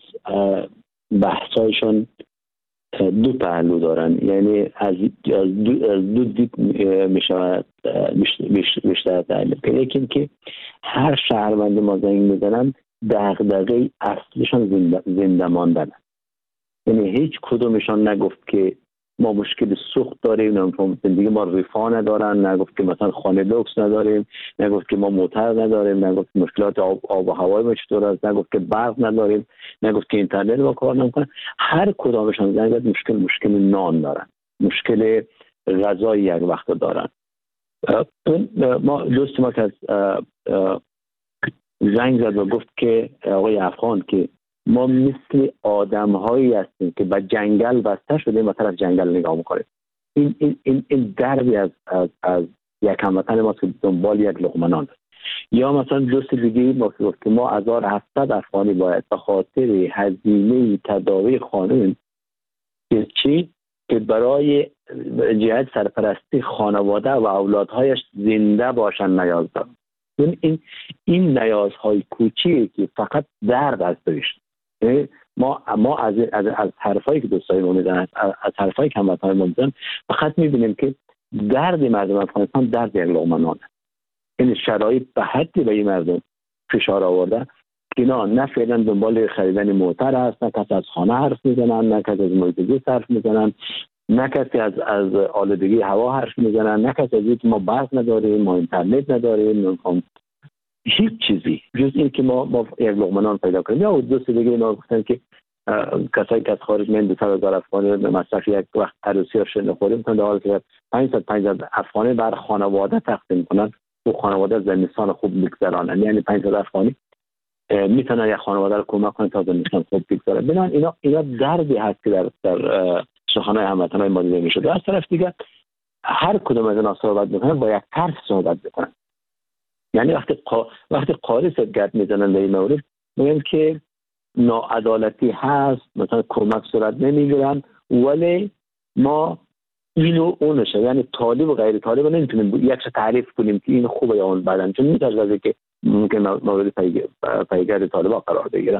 بحثایشون دو پهلو دارن، یعنی از دو, دو دید میشود بیشتر تعلیق کنه. یکی این که هر شهروند ما زنگ میزنن دغدغه اصلیشون زنده, زنده ماندن، یعنی هیچ کدومشان نگفت که ما مشکل سوخت داریم، نمیفهم زندگی ما رفاه ندارن، نگفت که مثلا خانه لوکس نداریم، نگفت که ما موتر نداریم، نگفت مشکلات آب, آب و هوای ما چطور است، نگفت که برق نداریم، نگفت که اینترنت با کار نمیکنه. هر کدامشان زنگ مشکل مشکل نان دارن، مشکل غذای یک وقت دارن. ما دوست ما که از زنگ زد و گفت که آقای افغان که ما مثل آدم هایی هستیم که به جنگل بسته شدیم و طرف جنگل نگاه میکنیم. این این این این دربی از از از یک هموطن ما که دنبال یک لقمه نان است. یا مثلا دوست دیگه ما گفت که ما هزار و هفتصد افغانی باید به خاطر هزینه تداوی خانم که چی که برای جهت سرپرستی خانواده و اولادهایش زنده باشن نیاز دارن. این این این نیازهای کوچیکی که فقط درد از داشت. ما ما از از از حرفایی که دوستای ما میزنن، از حرفایی که هموطنان ما میزنن، فقط میبینیم که درد مردم افغانستان درد یک لقمه نانه. این شرایط به حدی به این مردم فشار آورده که نه نه فعلا دنبال خریدن موتر هست، نه کسی از خانه حرف میزنن، نه کسی از محیط زیست حرف میزنن، نه کسی از از آلودگی هوا حرف میزنن، نه کسی از اینکه ما برق نداریم، ما اینترنت نداریم، نمیخوام هیچ چیزی جز این که ما ما یک لقمه نان پیدا کنیم. یا دوست دیگه اینا گفتن که کسایی که از خارج میان دو صد هزار افغانی به مصرف یک وقت عروسی ها شده خوریم تا در حالی که پانصد پنجاه افغانی بر خانواده تقسیم کنن و خانواده زمستان خوب بگذرانن، یعنی پانصد افغانی میتونن یک خانواده رو کمک کنن تا زمستان خوب بگذرن. ببین اینا اینا دردی هست که در در سخنهای هموطنان ما دیده میشد. از طرف دیگه هر کدوم از اینا صحبت میکنن با یک طرف صحبت میکنن. یعنی وقتی قا... وقتی قاری سرگرد میزنن در این مورد میگن که ناعدالتی هست، مثلا کمک صورت نمیگیرن، ولی ما اینو اونشه، یعنی طالب و غیر طالب نمیتونیم یک تعریف کنیم که این خوبه یا اون بدن، چون میتونه که ممکن مورد پیگرد طالبا قرار بگیرن.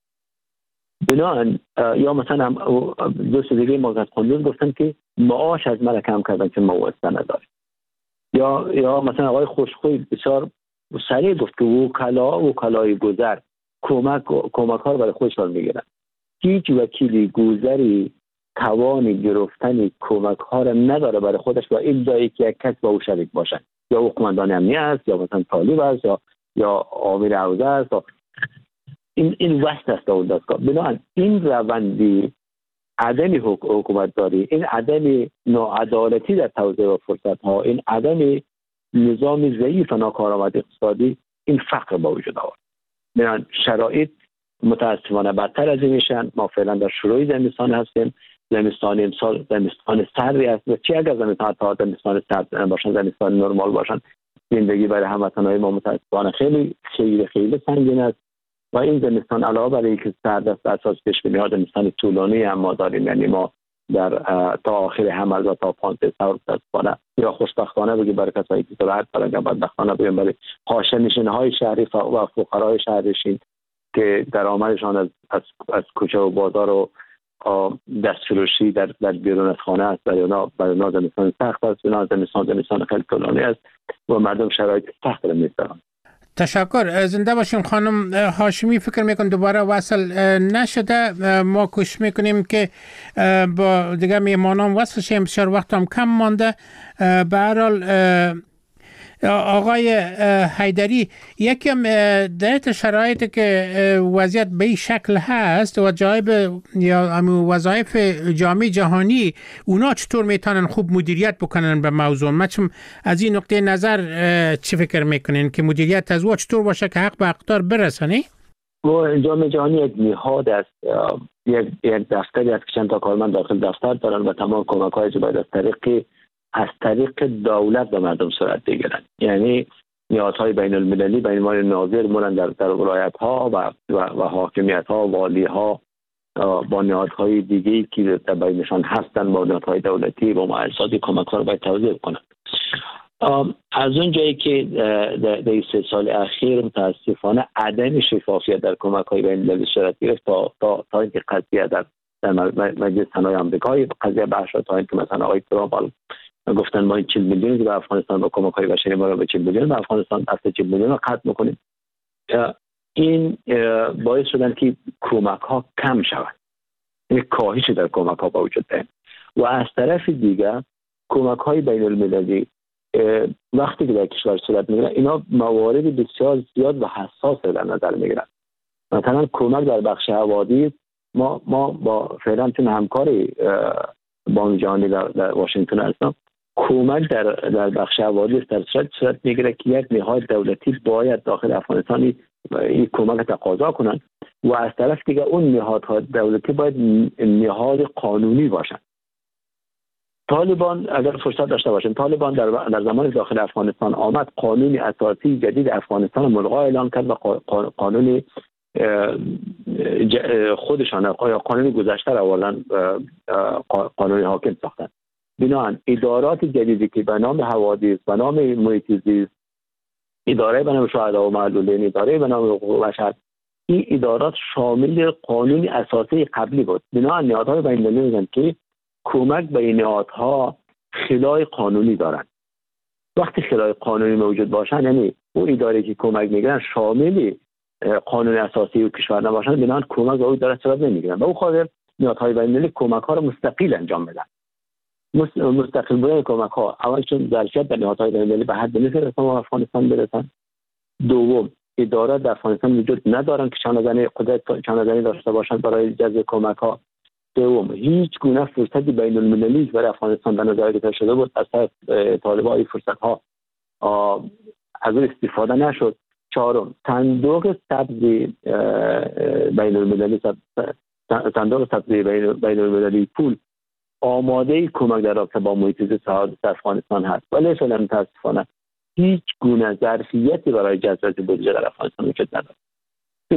بنابراین یا مثلا دوست دیگه مقدس قندوز گفتن که معاش از من کم کردن که ما واسطه نداریم، یا یا مثلا آقای خوشخوی بسیار سریع گفت که وکلا وکلای گذر کمک کمک ها رو برای خودشان میگیرن. هیچ وکیلی گذری توانی گرفتن کمک ها رو نداره برای خودش و ادعای که یک کس با او شریک باشه، یا او قماندان امنیه است، یا مثلا طالب است، یا یا امیر حوزه است. این این وسط است اون دستگاه. بنابراین این روندی عدم حکومت داری، این عدم ناعدالتی در توزیع و فرصت ها، این عدم نظام ضعیف و ناکارآمد اقتصادی، این فقر با وجود آورد. بنابراین شرایط متاسفانه بدتر از این میشن. ما فعلا در شروع زمستان هستیم. زمستان امسال زمستان سردی است و چه اگر زمستان تا زمستان سرد باشن، زمستان نرمال باشن، زندگی برای هموطنان ما متاسفانه خیلی خیلی خیلی سنگین است. و این زمستان علاوه بر اینکه سرد است، اساس پیش بینی ها زمستان طولانی هم ما داریم، یعنی ما در تا آخر حمل و تا پانزده سال متاسفانه یا خوشبختانه بگیم برای کسایی که راحت دارن، یا بدبختانه بگیم برای حاشیه‌نشین های شهری و فقرای شهرنشین که درآمدشان از از از کوچه و بازار و دستفروشی در در بیرون از خانه است، برای اونا برای اونا زمستان سخت است، اونا زمستان زمستان خیلی طولانی است و مردم شرایط سخت رو می‌دارن. تشکر. زنده باشین خانم هاشمی. فکر میکنم دوباره وصل نشده، ما کوشش میکنیم که با دیگه میهمانان وصل شیم، بسیار وقت هم کم مانده. به هر حال آقای حیدری، یکم در شرایطی که وضعیت به این شکل هست و جایب یا وظایف جامعه جهانی، اونا چطور میتونن خوب مدیریت بکنن به موضوع؟ من از این نقطه نظر چی فکر میکنین که مدیریت از او چطور باشه که حق به اقدار برسنی؟ و جامعه جهانی یک نهاد است، یک یک دفتری است که چند تا کارمند داخل دفتر دارن و تمام کمک‌های باید از طریق از طریق دولت به مردم صورت بگیرن. یعنی نیازهای بین المللی به عنوان ناظر مولن در در ولایت ها و و, و حاکمیت ها، والی ها با نهادهای دیگه‌ای که در بینشان هستن، با نهادهای دولتی و مؤسساتی کمک ها رو باید توزیع کنند. از اون جایی که در این سه سال اخیر متاسفانه عدم شفافیت در کمک های بین المللی صورت گرفت تا تا تا اینکه قضیه در در مجلس سنای آمریکایی قضیه بحث شد، تا اینکه مثلا آقای ترامپ گفتن ما این چهل میلیونی که به افغانستان با کمک های بشری ما رو به چهل میلیون به افغانستان اصلا چهل میلیون رو ختم میکنیم. این باعث شدن که کمک ها کم شود، این کاهش در کمک ها با وجود دارد. و از طرف دیگر کمک های بین المللی وقتی که در کشور صورت میگیرن، اینا موارد بسیار زیاد و حساس در نظر میگیرن. مثلا کمک در بخش حوادث، ما ما با فعلا چون همکاری بانک جهانی در, در واشنگتن هستم، کمک در در بخش حوادث در صورت صورت میگیره که یک نهاد دولتی باید داخل افغانستان این کمک تقاضا کنند و از طرف دیگه اون نهادهای دولتی باید نهاد قانونی باشن. طالبان اگر فرصت داشته باشن، طالبان در در زمان داخل افغانستان آمد، قانون اساسی جدید افغانستان ملغا اعلام کرد و قانون خودشان یا قانون گذشته را آوردن، قانون حاکم ساختن. بنابراین ادارات جدیدی که به نام حوادث، به نام محیط زیست، اداره به نام شهدا و معلولین، اداره به نام حقوق بشر، این ادارات شامل قانون اساسی قبلی بود. بنابراین نهادهای بین‌المللی میگن که کمک به این نهادها خلای قانونی دارند. وقتی خلای قانونی موجود باشن، یعنی اون اداره که کمک میگیرن شامل قانون اساسی و کشور نباشن، بنابراین کمک به اون داره صورت نمیگیرن. به اون خاطر نهادهای بین‌المللی کمک ها رو مستقل انجام بدن. مستقل بودن کمک ها، اول چون ظرفیت در نهادهای بین‌المللی به حد نیست که افغانستان برسن. دوم، ادارات در افغانستان وجود ندارن که چانه‌زنی قدرت چانه‌زنی داشته باشن برای جذب کمک ها. دوم، هیچ گونه فرصتی بین المللی برای افغانستان به نظر گرفته شده بود، از طرف طالبان این فرصت ها از اون استفاده نشد. چهارم، صندوق سبز بین المللی صندوق سبز بین المللی پول آماده کمک در رابطه با محیط زیست افغانستان هست، ولی فعلا متاسفانه هیچ گونه ظرفیتی برای جذب بودجه در افغانستان وجود ندارد. چنان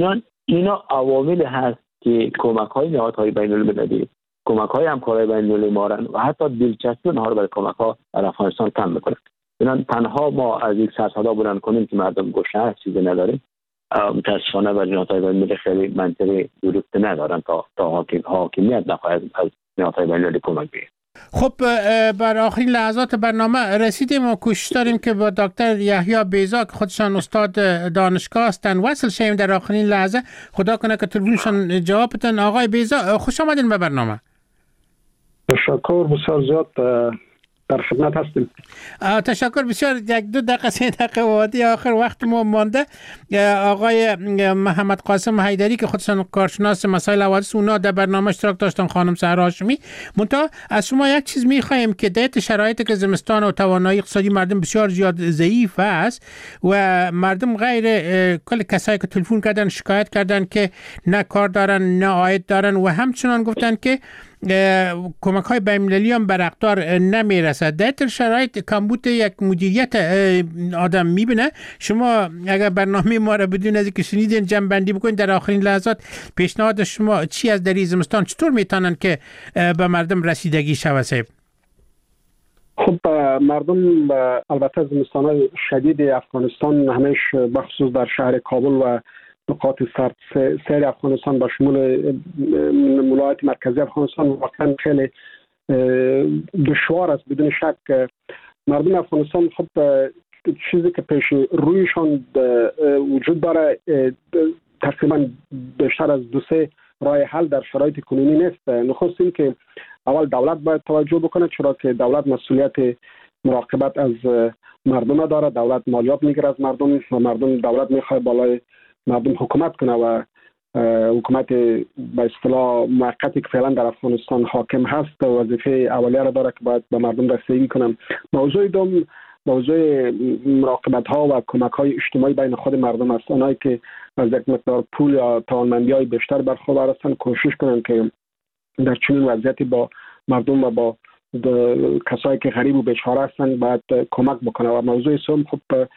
اینا عوامل هست که کمک های نهادهای بین المللی، کمک های همکاری بین المللی مارن و حتی دلچسبی اونها رو برای کمک ها در افغانستان کم میکنه. اینا تنها ما از یک سرصدا بلند کنیم که مردم گوشه چیزی نداریم، متاسفانه و نهادهای بین المللی خیلی منطقه درست ندارن تا تا حاکم حاکمیت نخواهد از نهادهای بین المللی کمک بگیرد. خب بر آخرین لحظات برنامه رسیدیم و کوشش داریم که با دکتر یحیی بیضا که خودشان استاد دانشگاه هستند وصل شیم در آخرین لحظه. خدا کنه که تلفنشان جواب بدن. آقای بیضا خوش آمدین به برنامه. تشکر بسیار زیاد در خدمت هستیم. تشکر بسیار. یک دو دقیقه سه دقیقه وادی آخر وقت ما مانده. آقای محمد قاسم حیدری که خودشان کارشناس مسائل حوادث اونا در برنامه اشتراک داشتن، خانم سحر هاشمی. منتها از شما یک چیز میخوایم که در شرایطی که زمستان و توانایی اقتصادی مردم بسیار زیاد ضعیف است و مردم غیر کل کسایی که تلفن کردن شکایت کردن که نه کار دارن نه عاید دارن و همچنان گفتن که کمک های بین‌المللی هم بر اقدار نمیرسد. در شرایط کمبود یک مدیریت آدم میبینه. شما اگر برنامه ما را بدون از اینکه شنیدین جمع بندی بکنید در آخرین لحظات پیشنهاد شما چی از در زمستان چطور میتونن که به مردم رسیدگی شود؟ خب مردم البته زمستان‌های شدید افغانستان همیش بخصوص در شهر کابل و نقاط سرد سیر افغانستان با شمول ولایت مرکزی افغانستان واقعا خیلی دشوار است. بدون شک مردم افغانستان خب چیزی که پیش رویشان وجود داره تقریبا بیشتر از دو سه راه حل در شرایط کنونی نیست. نخست این که اول دولت باید توجه بکنه، چرا که دولت مسئولیت مراقبت از مردم داره. دولت مالیات میگیره از مردم و مردم دولت میخواد بالای مردم حکومت کنه و حکومت به اصطلاح موقتی که فعلا در افغانستان حاکم هست وظیفه اولیه را داره که باید به مردم رسیدگی کنن. موضوع دوم موضوع مراقبت ها و کمک های اجتماعی بین خود مردم است. اونایی که از یک مقدار پول یا توانمندی های بیشتر برخوردار هستند کوشش کنن که در چنین وضعیتی با مردم و با کسایی که غریب و بیچاره هستند باید کمک بکنه. و موضوع سوم خب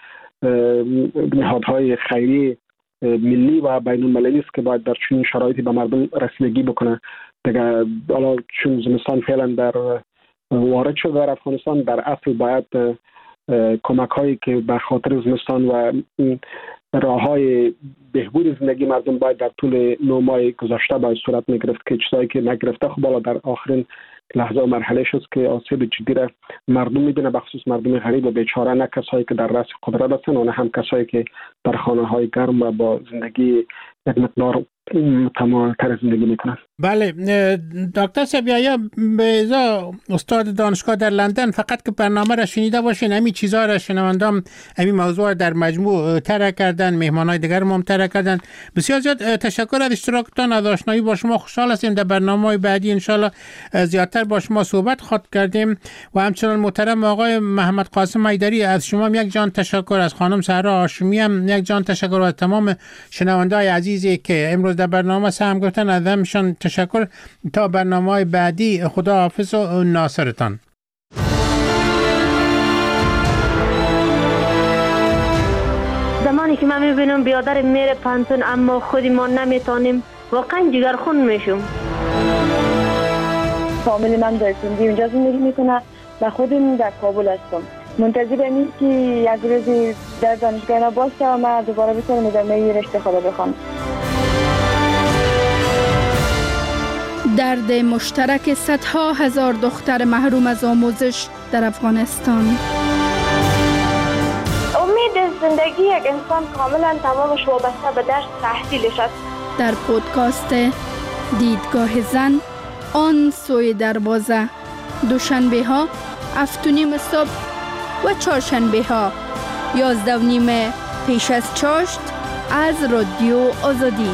نهادهای خیری ملی و بین المللی است که باید در چنین شرایطی به مردم رسیدگی بکنه. دیگه حالا چون زمستان فعلا در وارد شده در افغانستان، در اصل باید کمک هایی که به خاطر زمستان و راه های بهبود زندگی مردم باید در طول نو ماه گذشته باید صورت میگرفت که چیزایی که نگرفته خب حالا در آخرین لحظه و مرحله شد که آسیب جدی را مردم میبینه، بخصوص مردم غریب و بیچاره، نه کسایی که در رأس قدرت هستند و نه هم کسایی که در خانه های گرم و با زندگی یک مقدار تمام‌تر زندگی میکنن. بله دکتر صاحب یحیی بیضا استاد دانشگاه در لندن، فقط که برنامه را شنیده باشین همین چیزا را شنوندام همین موضوع در مجموع طرح کردن، مهمانای دیگر هم طرح کردن. بسیار زیاد تشکر از اشتراکتان، از آشنایی با شما خوشحال هستیم. در برنامه‌های بعدی ان شاءالله زیادتر با شما صحبت خواهد کردیم. و همچنان محترم آقای محمد قاسم حیدری از شما یک جان تشکر، از خانم سحر هاشمی هم یک جان تشکر و از تمام شنونده‌های عزیزی که امروز در برنامه سهم گرفتن از همشان تشکر. تا برنامه‌های بعدی خدا حافظ و ناصرتان. زمانی که من میبینم بیادر میره پانتون اما خودی ما نمیتونیم، واقعا جگرخون میشم. فامیلی من در سندی اونجا زندگی میکنه و خودم در کابل هستم. منتظر این که یک روزی در دانشگاه باشه و من دوباره بتونم ادامه رشته خود بخوام. درد مشترک صدها هزار دختر محروم از آموزش در افغانستان. امید زندگی یک انسان کاملا تمامش وابسته به درس تحصیلش است. در پودکاست دیدگاه زن آن سوی دروازه، دوشنبه ها هفت و نیم صبح و چهارشنبه ها یازده و نیم پیش از چاشت از رادیو آزادی.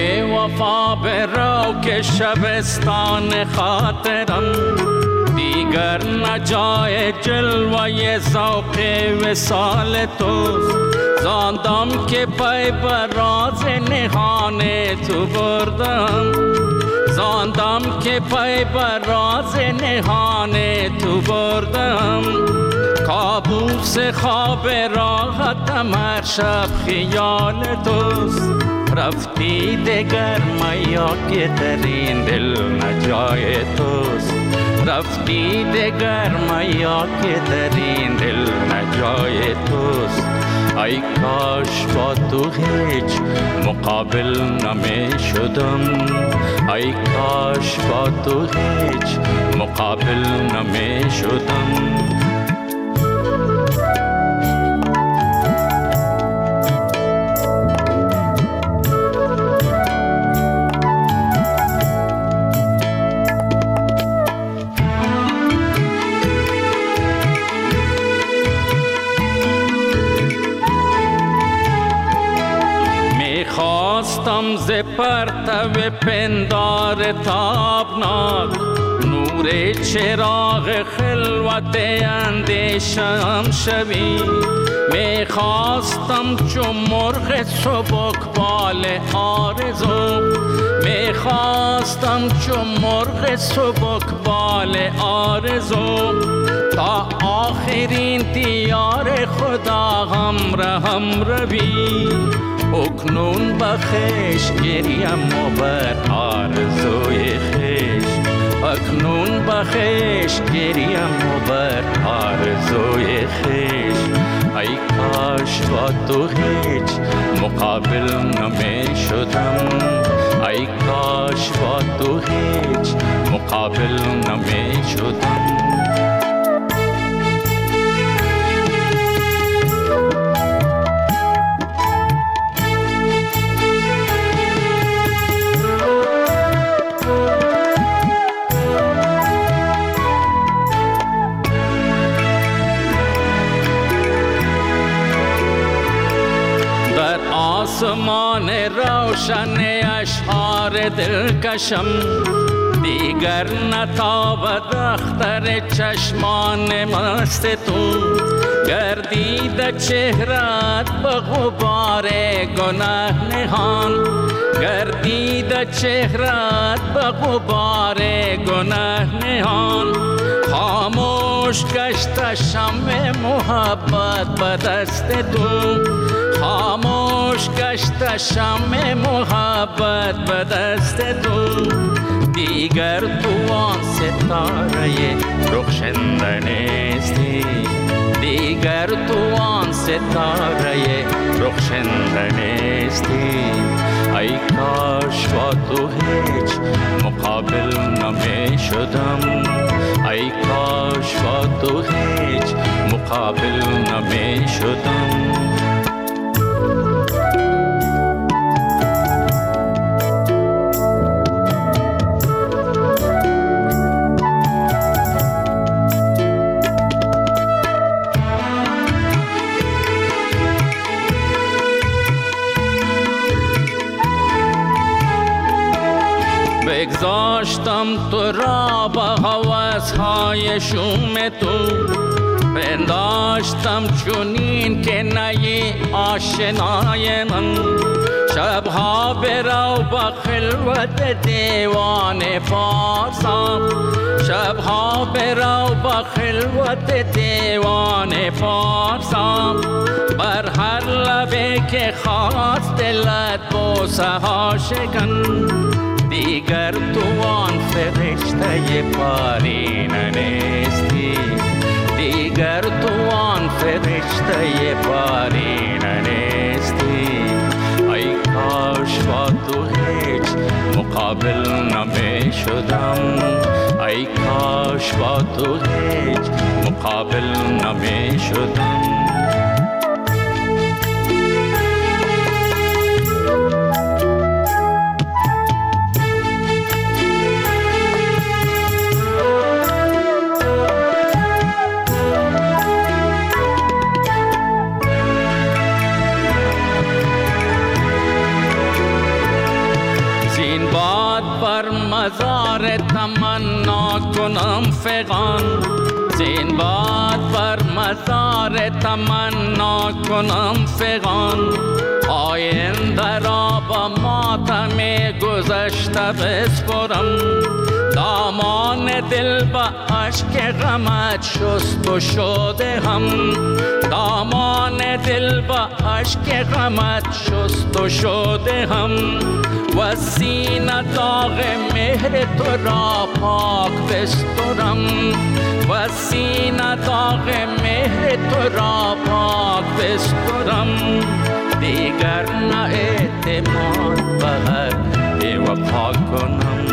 شبستان خاطرم دیگر دیگر نجای جلوه ذوق وصال توست. زاندم که پی بر راز نهان تو بردم، زاندم که پی بر راز نهان تو بردم. کابوس خواب راحتم هر شب خیال توست. رفتی دگر میا که در این دل نجای توست. رفتی دگر میا که در این دل نجای توست. ای کاش با تو هیچ مقابل نمی شدم، ای کاش با تو هیچ مقابل نمی شدم. خواستم ز پرتو پندار تابناک نور چراغ خلوت اندیشم شوی. می خواستم چون مرغ سبکبال آرزو، می خواستم چون مرغ سبکبال آرزو. تا آخرین دیار خدا همراهم روی. اکنون بخش گریم و بر آرزوی خیش، اکنون بخش گریم و بر آرزوی خیش. ای کاش با تو هیچ مقابل نمی شدم، ای کاش با تو هیچ مقابل نمی شدم. آسمان روشن اشعار دلکشم، دیگر نتابد اختر چشمان مست تو. گردید چهرت به غبار گناه نهان، گردید چهرت به غبار گناه نهان. خاموش گشت شمع محبت به دست تو، خاموش گشت شمع محبت به دست تو. دیگر تو آن ستاره رخشنده نیستی، دیگر تو آن ستاره رخشنده نیستی. ای کاش با تو هیچ مقابل نمی شدم، ای کاش با تو هیچ مقابل نمی شدم. بگذاشتم تو را با هوس‌های شوم تو، پنداشتم چونین که نی آشنای من. شبها برو با خلوت دیوان فارسم، شبها برو با خلوت دیوان فارسم. بر هر لبه که خواست دلت بوسه ها شکن. دیگر تو آن فرشته پارینه نیستی، دیگر تو آن فرشته پارینه نیستی. ای کاش با تو هیچ مقابل نمی شدم، ای کاش با تو هیچ مقابل نمی شدم. مزار تمنا کنم فغان زین باد بر مزار تمنا کنم فغان آینده را با ماتم گذشته بسپرم دامان دل با عشق غمت شست و شده هم دامان دل با عشق غمت شست و شده هم و سینه داغ مهر تو را پاک بسترم و سینه داغ مهر تو را پاک بسترم دیگر نه اعتماد به هر بی وفا کنم